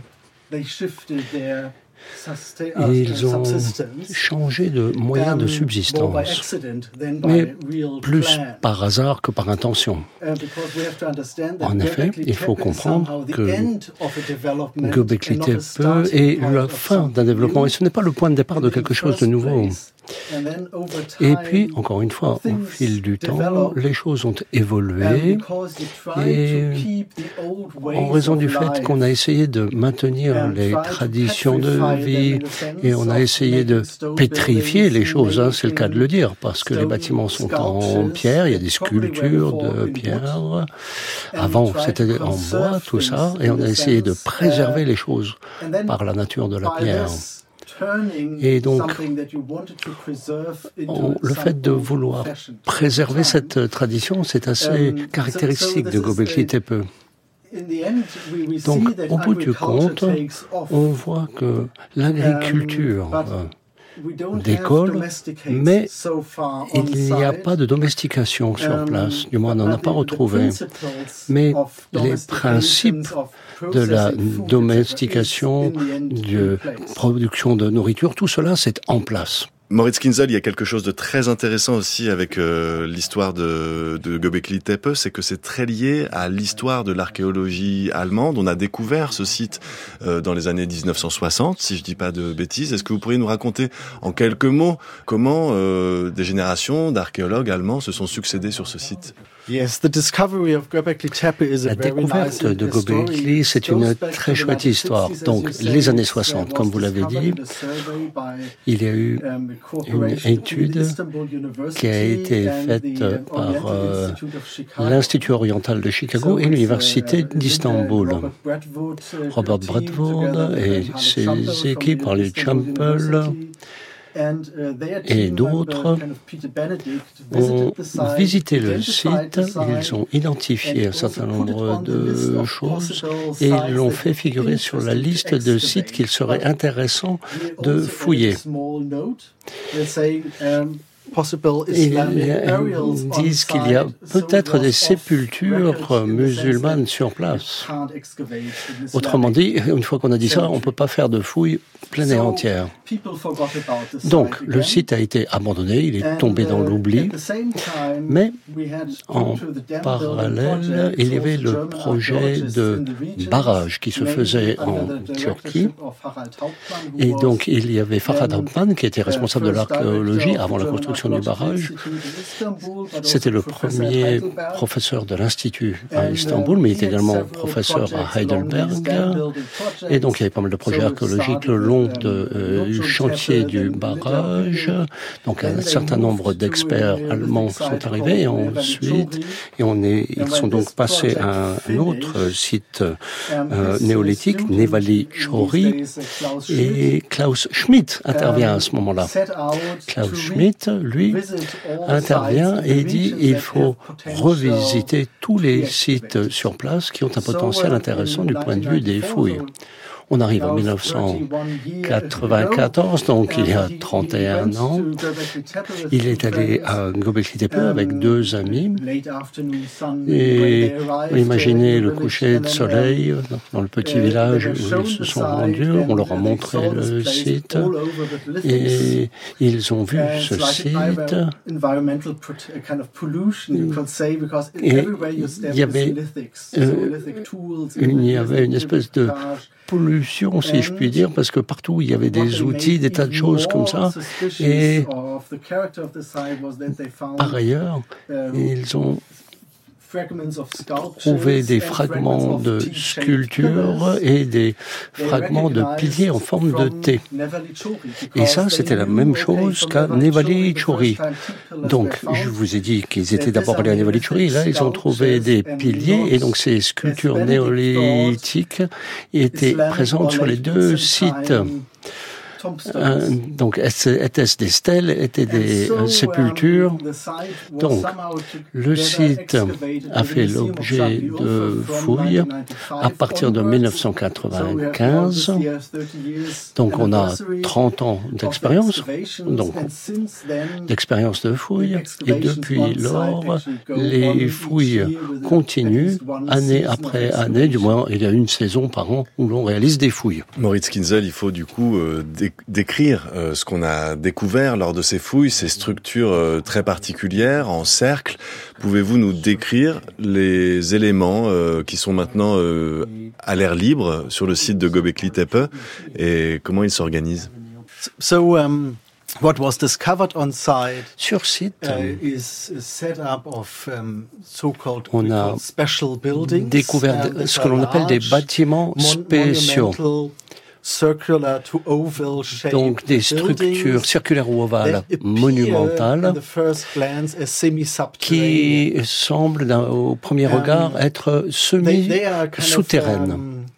ils ont changé de moyens de subsistance, mais plus par hasard que par intention. En effet, il faut comprendre que Göbekli Tepe est la fin d'un développement, et ce n'est pas le point de départ de quelque chose de nouveau. Et puis, encore une fois, au fil du temps, les choses ont évolué et en raison du fait qu'on a essayé de maintenir les traditions de vie et on a essayé de pétrifier les choses, hein, c'est le cas de le dire, parce que les bâtiments sont en pierre, il y a des sculptures de pierre. Avant, c'était en bois, tout ça, et on a essayé de préserver les choses par la nature de la pierre. Et donc, on, le fait de vouloir préserver cette tradition, c'est assez caractéristique de Göbekli Tepe. Donc, au bout du compte, on voit que l'agriculture décolle, mais il n'y a pas de domestication sur place. Du moins, on n'en a pas retrouvé. Mais les principes de la domestication, de production de nourriture, tout cela, c'est en place. Moritz Kinzel, il y a quelque chose de très intéressant aussi avec euh, l'histoire de, de Göbekli Tepe, c'est que c'est très lié à l'histoire de l'archéologie allemande. On a découvert ce site euh, dans les années dix-neuf cent soixante, si je dis pas de bêtises. Est-ce que vous pourriez nous raconter en quelques mots comment euh, des générations d'archéologues allemands se sont succédés sur ce site? Yes, the discovery of Göbekli Tepe is a La very découverte nice de Göbekli, c'est une très chouette histoire. Donc, les années soixante, comme vous l'avez dit, il y a eu une étude qui a été faite par euh, l'Institut oriental de Chicago et l'Université d'Istanbul. Robert Bradford et ses équipes, Harley Champel et d'autres ont visité le site, ils ont identifié un certain nombre de choses et ils l'ont fait figurer sur la liste de sites qu'il serait intéressant de fouiller. Ils disent qu'il y a peut-être des sépultures musulmanes sur place. Autrement dit, une fois qu'on a dit ça, on ne peut pas faire de fouilles pleine et entière. Donc, le site a été abandonné, il est tombé dans l'oubli, mais en parallèle, il y avait le projet de barrage qui se faisait en Turquie, et donc il y avait Farhad Hauptmann qui était responsable de l'archéologie avant la construction construction du barrage. C'était le premier professeur de l'Institut à Istanbul, mais il était également professeur à Heidelberg. Et donc il y avait pas mal de projets archéologiques le long de, euh, du chantier du barrage. Donc un certain nombre d'experts allemands sont arrivés et ensuite, et on est, ils sont donc passés à un autre site euh, néolithique, Nevali Chori, et Klaus Schmidt intervient à ce moment-là. Klaus Schmidt, lui, intervient et dit il faut revisiter tous les sites sur place qui ont un potentiel intéressant du point de vue des fouilles. On arrive en mille neuf cent quatre-vingt-quatorze, donc il y a trente et un ans. Il est allé à Göbekli Tepe avec deux amis. Et imaginez le coucher de soleil dans le petit village où ils se sont rendus. On leur a montré le site. Et ils ont vu ce site. Et il y avait, euh, il y avait une espèce de pollution, si je puis dire, parce que partout il y avait des outils, des tas de choses comme ça. Et par ailleurs, ils ont trouvé des fragments de sculptures et des fragments de piliers en forme de T. Et ça, c'était la même chose qu'à Nevali Chori. Donc, je vous ai dit qu'ils étaient d'abord allés à Nevali Chori, là, ils ont trouvé des piliers, et donc ces sculptures néolithiques étaient présentes sur les deux sites. Euh, donc, étaient-ce des stèles, étaient des euh, sépultures. Donc, le site a fait l'objet de fouilles à partir de mille neuf cent quatre-vingt-quinze. Donc, on a trente ans d'expérience, donc d'expérience de fouilles. Et depuis lors, les fouilles continuent année après année. Du moins, il y a une saison par an où l'on réalise des fouilles. Moritz Kinzel, il faut du coup euh, décrire euh, ce qu'on a découvert lors de ces fouilles, ces structures euh, très particulières en cercle. Pouvez-vous nous décrire les éléments euh, qui sont maintenant euh, à l'air libre sur le site de Göbekli Tepe et comment ils s'organisent? So, um... What was discovered on site sur site, uh, is a setup of um, so-called on a special buildings, découvert uh, ce que l'on appelle des bâtiments spéciaux. Donc des structures circulaires ou ovales monumentales qui semblent au premier regard être semi-souterraines.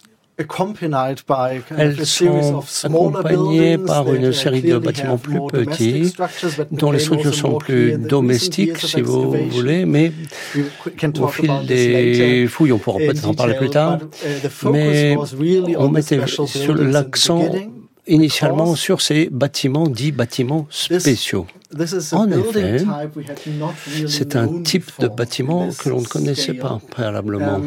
Elles sont accompagnées par une série de bâtiments plus petits, dont les structures sont plus domestiques, si vous voulez, mais au fil des fouilles, on pourra peut-être en parler plus tard, mais on mettait sur l'accent initialement sur ces bâtiments dits bâtiments spéciaux. En effet, c'est un type de bâtiment que l'on ne connaissait pas préalablement.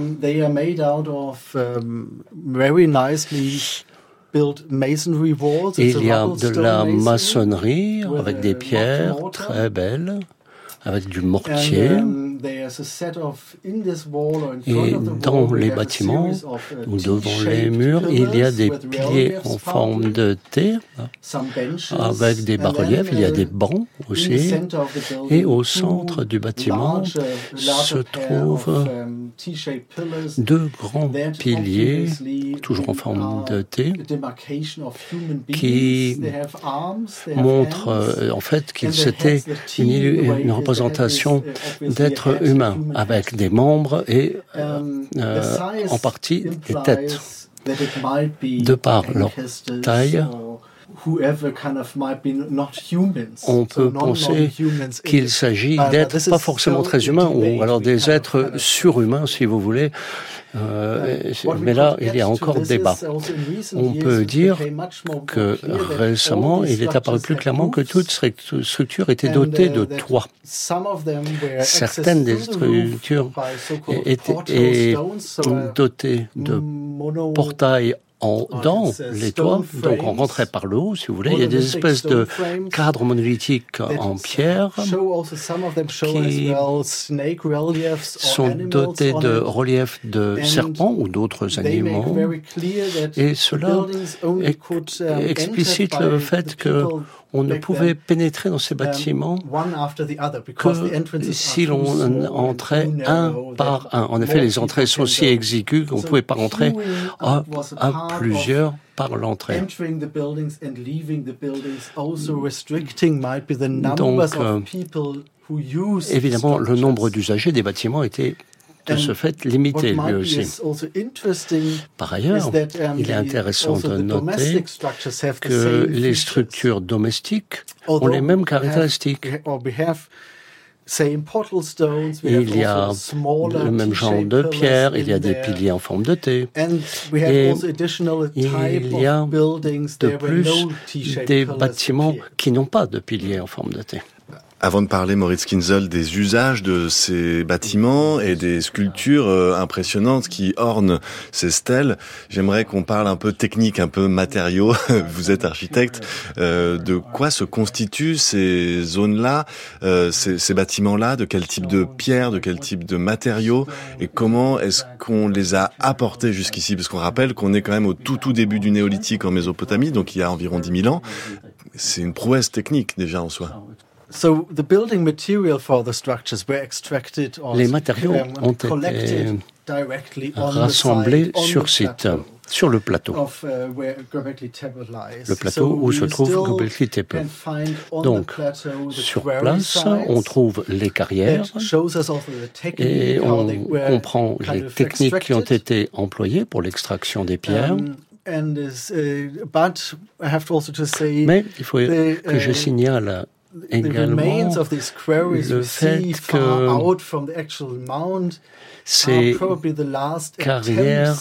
Il y a de la maçonnerie avec des pierres très belles, avec du mortier. Et dans les bâtiments, ou devant les murs, il y a des piliers en forme de T, avec des bas-reliefs, il y a des bancs aussi. Et au centre du bâtiment se trouvent deux grands piliers, toujours en forme de T, qui montrent en fait qu'ils c'était une, une représentation d'êtres humains, avec des membres et euh, euh, en partie des têtes. De par leur taille, on peut penser qu'il s'agit d'êtres pas forcément très humains, ou alors des êtres surhumains, si vous voulez. Euh, mais là, il y a encore débat. On peut dire que récemment, il est apparu plus clairement que toute structure était dotée de toits. Certaines des structures étaient dotées de portails en, dans les toits, donc on rentrait par le haut, si vous voulez. Il y a des espèces de cadres monolithiques en pierre qui sont dotés de reliefs de serpents ou d'autres animaux. Et cela explicite le fait que on ne pouvait pénétrer dans ces bâtiments que si l'on entrait un par un. En effet, les entrées sont si exiguës qu'on ne pouvait pas rentrer à, à plusieurs par l'entrée. Donc, euh, évidemment, le nombre d'usagers des bâtiments était de ce fait limité lui aussi. Par ailleurs, il est intéressant de noter que les structures domestiques ont les mêmes caractéristiques. Il y a le même genre de pierre, il y a des piliers en forme de T, et il y a de plus des bâtiments qui n'ont pas de piliers en forme de T. Avant de parler, Moritz Kinzel, des usages de ces bâtiments et des sculptures euh, impressionnantes qui ornent ces stèles, j'aimerais qu'on parle un peu technique, un peu matériaux. Vous êtes architecte. Euh, de quoi se constituent ces zones-là, euh, ces, ces bâtiments-là? De quel type de pierre, de quel type de matériaux? Et comment est-ce qu'on les a apportés jusqu'ici? Parce qu'on rappelle qu'on est quand même au tout tout début du néolithique en Mésopotamie, donc il y a environ dix mille ans. C'est une prouesse technique déjà en soi. Les matériaux ont été rassemblés sur site, sur le plateau, le plateau où se trouve Göbekli Tepe. Donc, sur place, on trouve les carrières et on comprend les techniques qui ont été employées pour l'extraction des pierres. Mais il faut que je signale également le fait que ces carrières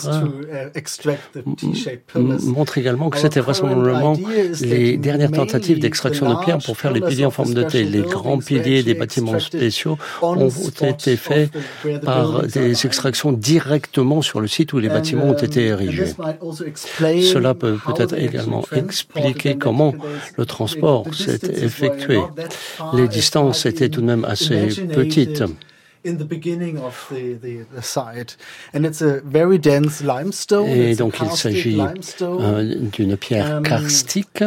montrent également que c'était vraisemblablement les dernières tentatives d'extraction de pierre pour faire les piliers en forme de T. Les grands piliers des bâtiments spéciaux ont été faits par des extractions directement sur le site où les bâtiments ont été érigés. Cela peut peut-être également expliquer comment le transport s'est effectué. Les distances étaient tout de même assez petites. Et donc il s'agit euh, d'une pierre karstique,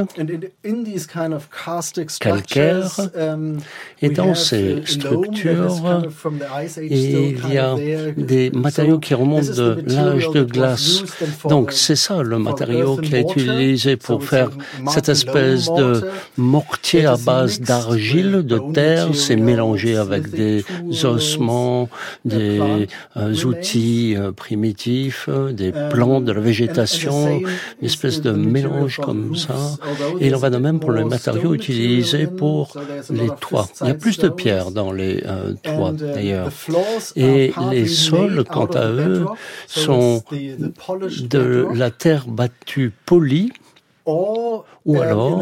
calcaire, et dans ces structures, il y a des matériaux qui remontent de l'âge de glace. Donc c'est ça le matériau qui a été utilisé pour faire cette espèce de mortier à base d'argile, de terre, c'est mélangé avec des ossements, des euh, outils euh, primitifs, euh, des plantes, de la végétation, une espèce de mélange comme ça. Et il en va de même pour les matériaux utilisés pour les toits. Il y a plus de pierres dans les euh, toits d'ailleurs. Et les sols, quant à eux, sont de la terre battue polie, ou alors,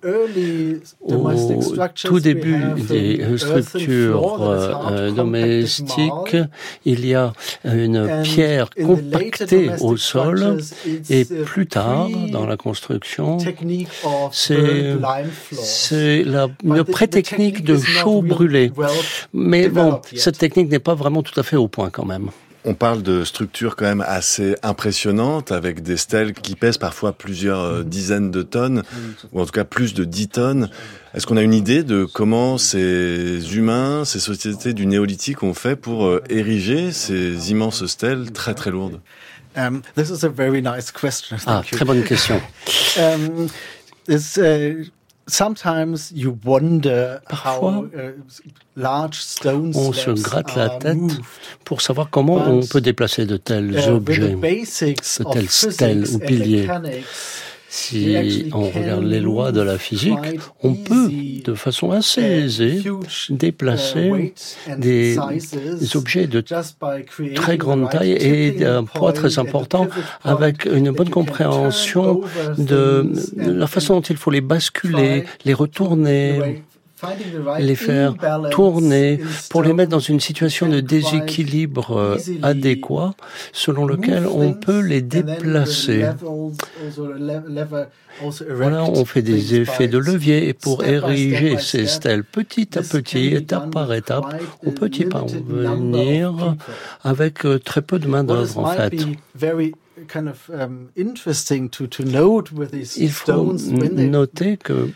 au tout début des structures euh, domestiques, il y a une pierre compactée au sol, et plus tard, dans la construction, c'est, c'est la, une pré-technique de chaux brûlé. Mais bon, cette technique n'est pas vraiment tout à fait au point quand même. On parle de structures quand même assez impressionnantes, avec des stèles qui pèsent parfois plusieurs euh, dizaines de tonnes, ou en tout cas plus de dix tonnes. Est-ce qu'on a une idée de comment ces humains, ces sociétés du néolithique ont fait pour euh, ériger ces immenses stèles très très lourdes? Um, this is a very nice question. Ah, très bonne question. um, this, uh, Sometimes you wonder how uh, large stones on se gratte la tête pour savoir comment on peut déplacer de tels uh, objets, de telles stèles ou piliers. Si on regarde les lois de la physique, on peut, de façon assez aisée, déplacer des objets de très grande taille et d'un poids très important avec une bonne compréhension de la façon dont il faut les basculer, les retourner. les faire tourner, pour les mettre dans une situation de déséquilibre adéquat selon lequel on peut les déplacer. Voilà, on fait des effets de levier et pour ériger ces stèles petit à petit, étape par étape, on peut y parvenir avec très peu de main-d'œuvre en fait. Il faut noter que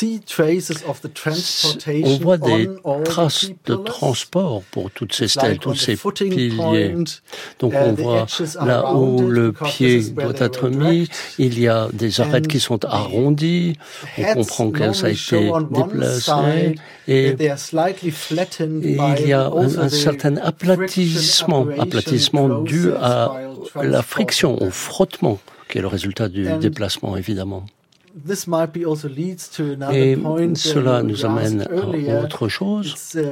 on voit des traces de transport pour toutes ces stèles, tous ces piliers. Donc on voit là où le pied doit être mis, il y a des arêtes qui sont arrondies, on comprend que ça a été déplacé et il y a un, un certain aplatissement, aplatissement dû à la friction, au frottement, qui est le résultat du déplacement, évidemment. Et cela nous amène à autre chose.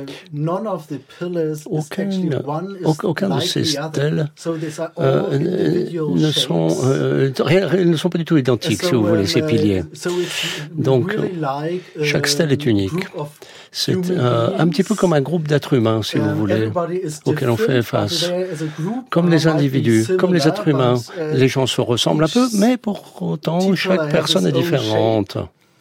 Aucun, aucun de ces stèles euh, ne, sont, euh, ne sont pas du tout identiques, si vous voulez, ces piliers. Donc, chaque stèle est unique. C'est euh, un petit peu comme un groupe d'êtres humains, si vous voulez, auquel on fait face. Comme les individus, comme les êtres humains, les gens se ressemblent un peu, mais pour autant, chaque personne est différente.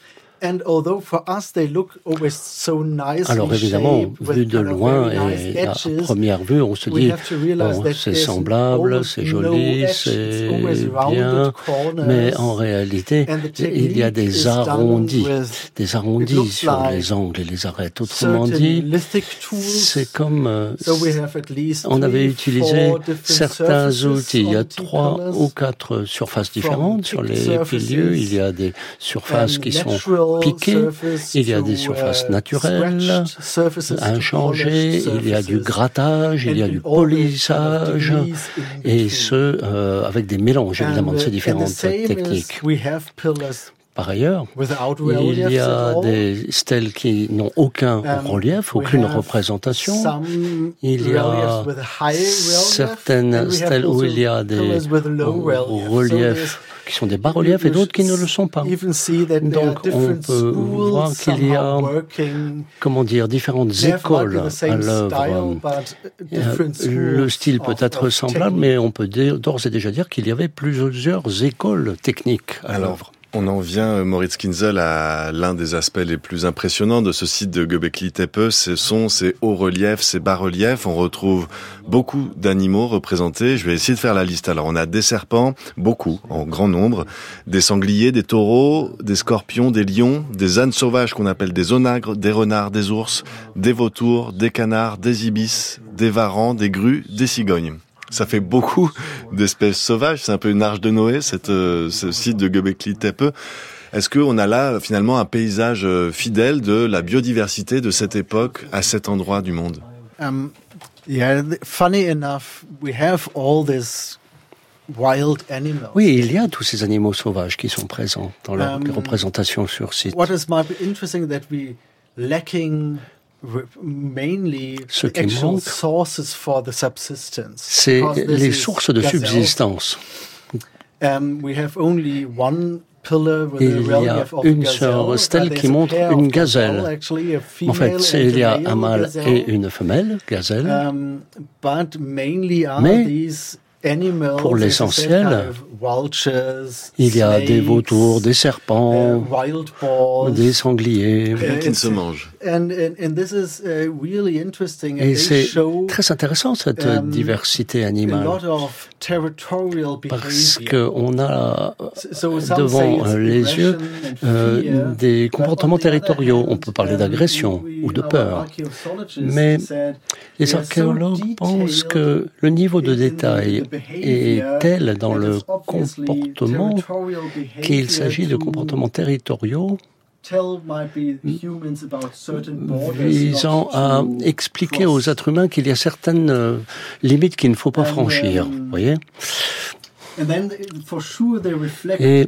Alors évidemment, vu de loin et à première vue, on se dit, bon, c'est semblable, c'est joli, c'est bien, mais en réalité, il y a des arrondis, des arrondis sur les angles et les arêtes. Autrement dit, c'est comme on avait utilisé certains outils. Il y a trois ou quatre surfaces différentes sur les piliers. Il y a des surfaces qui sont piquées, il y a des surfaces naturelles, inchangées, il y a du grattage, il y a du polissage, et ce, euh, avec des mélanges évidemment de ces différentes techniques. Par ailleurs, il y a des stèles qui n'ont aucun relief, aucune représentation. Il y a certaines stèles où il y a des reliefs qui sont des bas-reliefs et d'autres qui ne le sont pas. Donc on peut voir qu'il y a, comment dire, différentes écoles à l'œuvre. Le style peut être semblable, mais on peut d'ores et déjà dire qu'il y avait plusieurs écoles techniques à l'œuvre. On en vient, Moritz Kinzel, à l'un des aspects les plus impressionnants de ce site de Göbekli Tepe. Ce sont ces hauts reliefs, ces bas reliefs. On retrouve beaucoup d'animaux représentés. Je vais essayer de faire la liste. Alors, on a des serpents, beaucoup, en grand nombre, des sangliers, des taureaux, des scorpions, des lions, des ânes sauvages qu'on appelle des onagres, des renards, des ours, des vautours, des canards, des ibis, des varans, des grues, des cigognes. Ça fait beaucoup d'espèces sauvages. C'est un peu une arche de Noé, cette, euh, ce site de Göbekli Tepe. Est-ce qu'on a là, finalement, un paysage fidèle de la biodiversité de cette époque à cet endroit du monde? um, yeah, funny enough, we have all this wild animals. Oui, il y a tous ces animaux sauvages qui sont présents dans leurs um, représentations sur site. What is might be interesting that we lacking Ce qui manque, c'est les sources de subsistance. Il y a une seule stèle qui montre une gazelle. En fait, il y a un mâle et une femelle, gazelle. Mais pour l'essentiel, il y a des vautours, des serpents, des sangliers. Rien qui ne se mange. Et c'est très intéressant, cette diversité animale. Parce qu'on a devant les yeux euh, des comportements territoriaux. On peut parler d'agression ou de peur. Mais les archéologues pensent que le niveau de détail est tel dans le comportement qu'il s'agit de comportements territoriaux visant à expliquer aux êtres humains qu'il y a certaines limites qu'il ne faut pas franchir. Vous voyez ? Et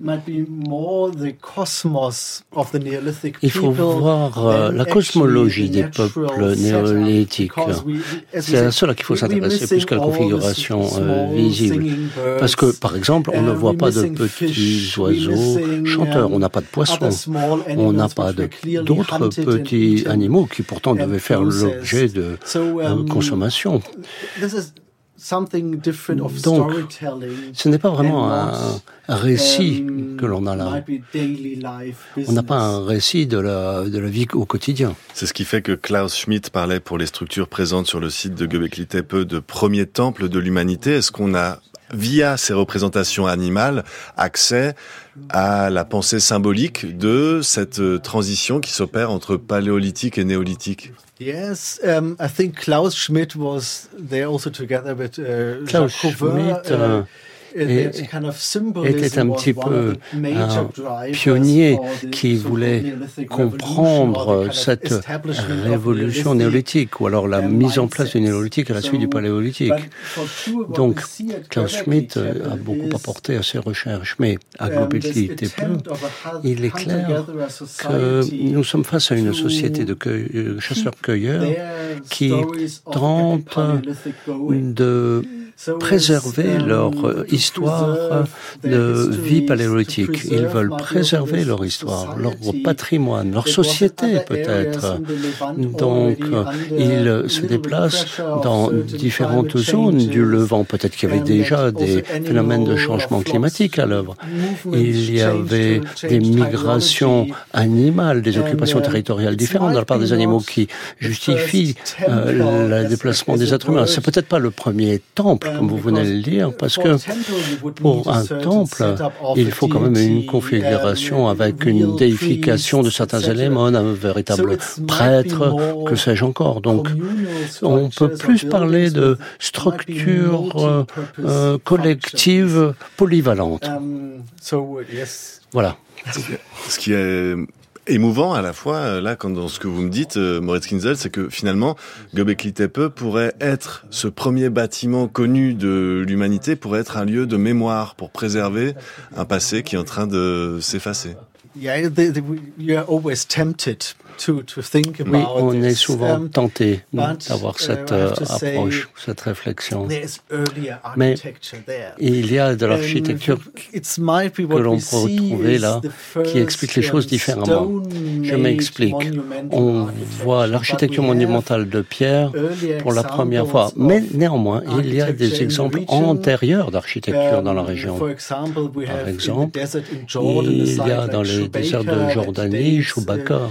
il faut voir euh, la cosmologie des peuples néolithiques. C'est à cela qu'il faut s'intéresser plus qu'à la configuration euh, visible. Parce que, par exemple, on ne voit pas de petits oiseaux chanteurs, on n'a pas de poissons, on n'a pas de, d'autres petits animaux qui pourtant devaient faire l'objet de euh, consommation. Donc, ce n'est pas vraiment un, un récit que l'on a là. On n'a pas un récit de la, de la vie au quotidien. C'est ce qui fait que Klaus Schmidt parlait pour les structures présentes sur le site de Göbekli Tepe de premier temple de l'humanité. Est-ce qu'on a, via ces représentations animales, accès à la pensée symbolique de cette transition qui s'opère entre paléolithique et néolithique? Yes, um, I think Klaus Schmidt was there also together with uh, Klaus Schmidt uh, et, était un petit peu un pionnier qui voulait comprendre cette révolution néolithique, ou alors la mise en place du néolithique à la suite du paléolithique. Donc, Klaus Schmidt a beaucoup apporté à ses recherches, mais à Göbekli Tepe, il est clair que nous sommes face à une société de chasseurs-cueilleurs qui tente de préserver leur histoire de vie paléolithique. Ils veulent préserver leur histoire, leur patrimoine, leur société peut-être. Donc, ils se déplacent dans différentes zones du Levant. Peut-être qu'il y avait déjà des phénomènes de changement climatique à l'œuvre. Il y avait des migrations animales, des occupations territoriales différentes de la part des animaux qui justifient euh, le déplacement des êtres humains. C'est peut-être pas le premier temple, comme vous venez de le dire, parce que pour un temple, il faut quand même une configuration avec une déification de certains éléments, un véritable prêtre, que sais-je encore. Donc, on peut plus parler de structure euh, collective polyvalente. Voilà. Ce qui est émouvant à la fois, là, quand dans ce que vous me dites, euh, Moritz Kinzel, c'est que finalement, Göbekli Tepe pourrait être ce premier bâtiment connu de l'humanité, pourrait être un lieu de mémoire pour préserver un passé qui est en train de s'effacer. Yeah, they, they, you're always tempted to, to think about oui, on est souvent this, tenté um, d'avoir cette uh, approche, cette réflexion. Mais il y a de l'architecture que l'on peut retrouver là, qui explique les choses différemment. Je m'explique. On voit l'architecture monumentale de pierre pour la première fois. Mais néanmoins, il y a des exemples antérieurs d'architecture dans la région. Par exemple, il y a dans les désert de Jordanie, Choubacar,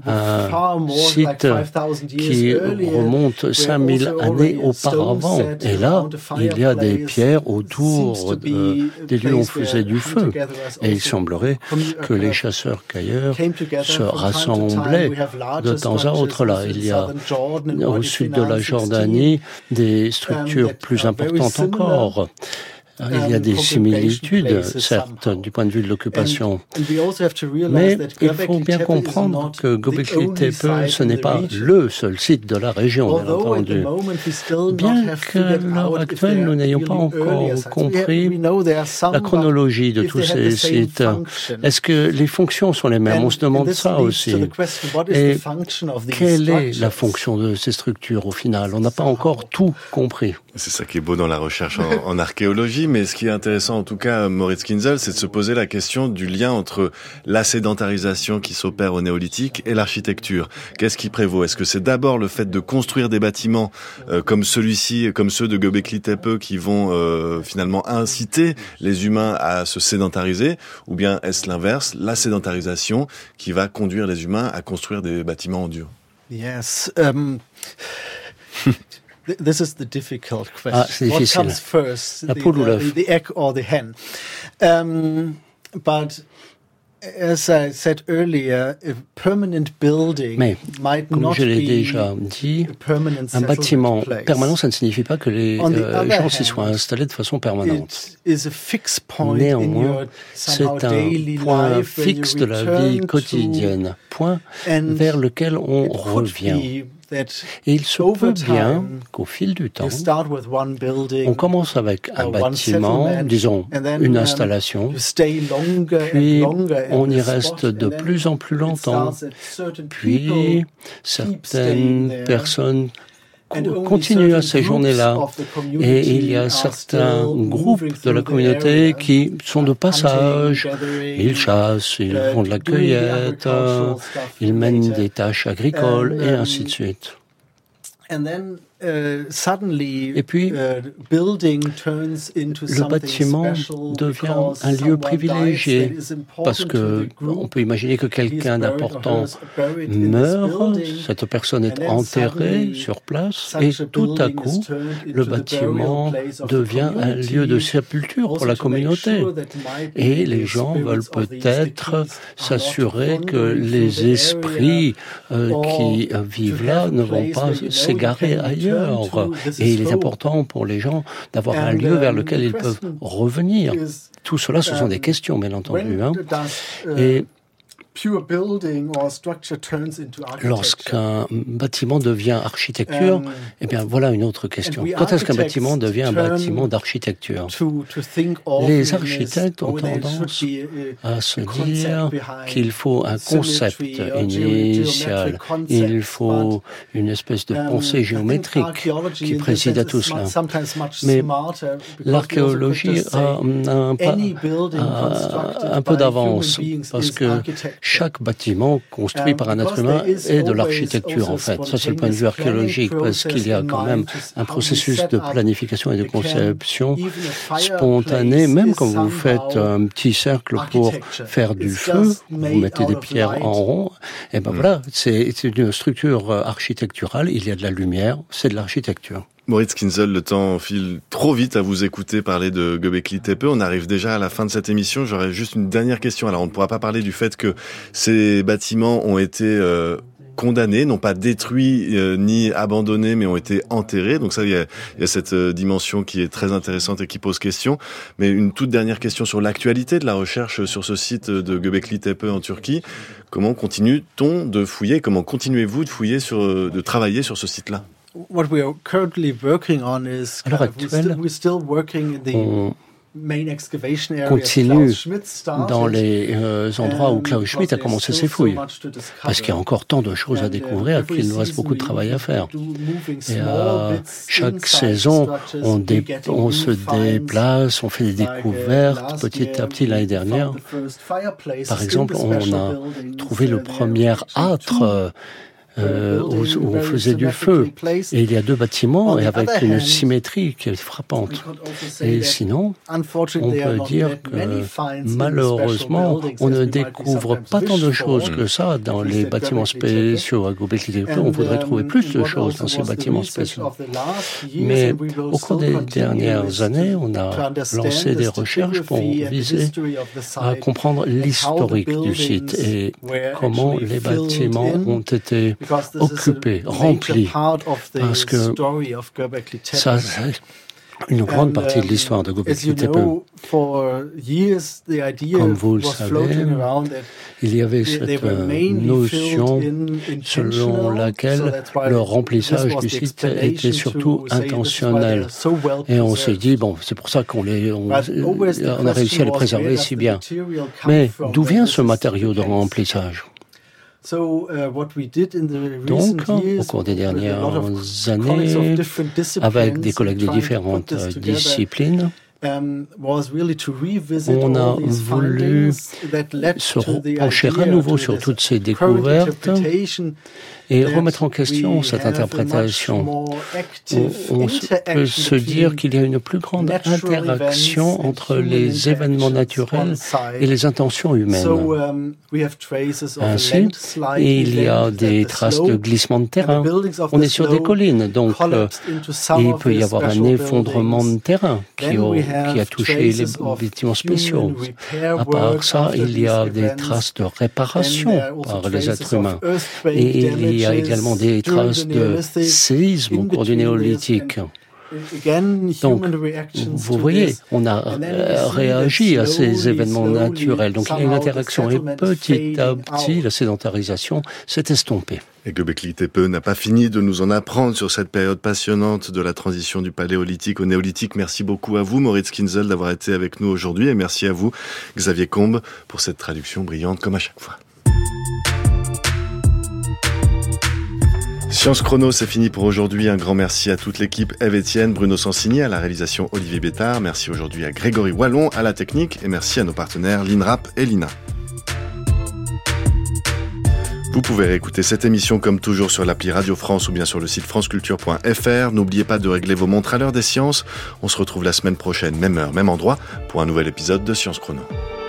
un site qui remonte cinq mille années auparavant. Et là, il y a des pierres autour de, des lieux où on faisait du feu. Et il semblerait que les chasseurs-cueilleurs se rassemblaient de temps à autre là. Il y a au sud de la Jordanie des structures plus importantes encore. Il y a des similitudes, certes, du point de vue de l'occupation. Mais il faut bien comprendre que Göbekli Tepe, ce n'est pas le seul site de la région, bien entendu. Bien qu'à l'heure actuelle, nous n'ayons pas encore compris la chronologie de tous ces sites. Est-ce que les fonctions sont les mêmes? On se demande ça aussi. Et quelle est la fonction de ces structures au final? On n'a pas encore tout compris. C'est ça qui est beau dans la recherche en, en archéologie, mais ce qui est intéressant en tout cas, Moritz Kinzel, c'est de se poser la question du lien entre la sédentarisation qui s'opère au néolithique et l'architecture. Qu'est-ce qui prévaut? Est-ce que c'est d'abord le fait de construire des bâtiments euh, comme celui-ci, comme ceux de Göbekli Tepe qui vont euh, finalement inciter les humains à se sédentariser, ou bien est-ce l'inverse, la sédentarisation qui va conduire les humains à construire des bâtiments en dur? Yes. Um... This is the difficult question. Ah, c'est difficile. What comes first, la poule ou l'œuf? The egg or the hen? Um, but as I said earlier, a permanent building Mais, might comme not je l'ai be déjà dit, un bâtiment permanent, ça ne signifie pas que les euh, gens s'y soient installés de façon permanente. Néanmoins, c'est un point fixe de la vie quotidienne, point vers lequel on revient. Et il se peut bien qu'au fil du temps, on commence avec un bâtiment, disons une installation, puis on y reste de plus en plus longtemps, puis certaines personnes continuent à ces journées-là. Et il y a certains groupes de la communauté qui sont de passage. Ils chassent, ils font de la cueillette, ils mènent des tâches agricoles et ainsi de suite. Et puis, le bâtiment devient un lieu privilégié parce que on peut imaginer que quelqu'un d'important meurt, cette personne est enterrée sur place et tout à coup, le bâtiment devient un lieu de sépulture pour la communauté. Et les gens veulent peut-être s'assurer que les esprits euh, qui vivent là ne vont pas s'égarer ailleurs. Et il est important pour les gens d'avoir un lieu vers lequel ils peuvent revenir. Tout cela, ce sont des questions, bien entendu. Hein. Et lorsqu'un bâtiment devient architecture, eh bien voilà une autre question. Quand est-ce qu'un bâtiment devient un bâtiment d'architecture? Les architectes ont tendance à se dire qu'il faut un concept initial, il faut une espèce de pensée géométrique qui préside à tout cela. Mais l'archéologie a un, pas, a un peu d'avance parce que chaque bâtiment construit par un être humain est de l'architecture, en fait. Ça, c'est le point de vue archéologique, parce qu'il y a quand même un processus de planification et de conception spontané. Même quand vous faites un petit cercle pour faire du feu, vous mettez des pierres en rond, et ben voilà, c'est une structure architecturale, il y a de la lumière, c'est de l'architecture. Moritz Kinzel, le temps file trop vite à vous écouter parler de Göbekli Tepe. On arrive déjà à la fin de cette émission. J'aurais juste une dernière question. Alors, on ne pourra pas parler du fait que ces bâtiments ont été euh, condamnés, non pas détruits euh, ni abandonnés, mais ont été enterrés. Donc ça, il y a, il y a cette euh, dimension qui est très intéressante et qui pose question. Mais une toute dernière question sur l'actualité de la recherche sur ce site de Göbekli Tepe en Turquie. Comment continue-t-on de fouiller? Comment continuez-vous de fouiller sur, de travailler sur ce site-là? What we are currently working on is à l'heure actuelle, we're still working in the on continue dans les euh, endroits où Klaus Schmidt a commencé ses fouilles, parce qu'il y a encore tant de choses à découvrir qu'il nous reste beaucoup de travail à faire. Et à chaque saison, on, dé- on se déplace, on fait des découvertes. Petit à petit, l'année dernière, par exemple, on a trouvé le premier âtre Euh, où, où on faisait du feu. Et il y a deux bâtiments et avec une symétrie qui est frappante. Et sinon, on peut dire que malheureusement, on ne découvre pas tant de choses que ça dans les bâtiments spéciaux à Göbekli Tepe. On voudrait trouver plus de choses dans ces bâtiments spéciaux. Mais au cours des dernières années, on a lancé des recherches pour viser à comprendre l'historique du site et comment les bâtiments ont été occupé, rempli, parce que ça, c'est une grande partie de l'histoire de Göbekli Tepe. Comme vous le savez, il y avait cette notion selon laquelle le remplissage du site était surtout intentionnel. Et on s'est dit, bon, c'est pour ça qu'on les, on, on a réussi à les préserver si bien. Mais d'où vient ce matériau de remplissage ? Donc, au cours des dernières années, avec des collègues de différentes disciplines, on a voulu se pencher à nouveau sur toutes ces découvertes et remettre en question cette interprétation. On, on peut se dire qu'il y a une plus grande interaction entre les événements naturels et les intentions humaines. Ainsi, il y a des traces de glissement de terrain. On est sur des collines, donc euh, il peut y avoir un effondrement de terrain qui a, qui a touché les bâtiments spéciaux. À part ça, il y a des traces de réparation par les êtres humains. Et il y a également des traces de séisme au cours du néolithique. Donc, vous voyez, on a euh, réagi à ces événements naturels. Donc, il y a une interaction. Et petit à petit, la sédentarisation s'est estompée. Et Göbekli Tepe n'a pas fini de nous en apprendre sur cette période passionnante de la transition du paléolithique au néolithique. Merci beaucoup à vous, Moritz Kinzel, d'avoir été avec nous aujourd'hui. Et merci à vous, Xavier Combe, pour cette traduction brillante comme à chaque fois. Science Chrono, c'est fini pour aujourd'hui. Un grand merci à toute l'équipe. Ève Etienne, Bruno Sansigny, à la réalisation Olivier Bétard. Merci aujourd'hui à Grégory Wallon, à la technique. Et merci à nos partenaires l'INRAP et l'I N A. Vous pouvez réécouter cette émission comme toujours sur l'appli Radio France ou bien sur le site franceculture point f r. N'oubliez pas de régler vos montres à l'heure des sciences. On se retrouve la semaine prochaine, même heure, même endroit, pour un nouvel épisode de Science Chrono.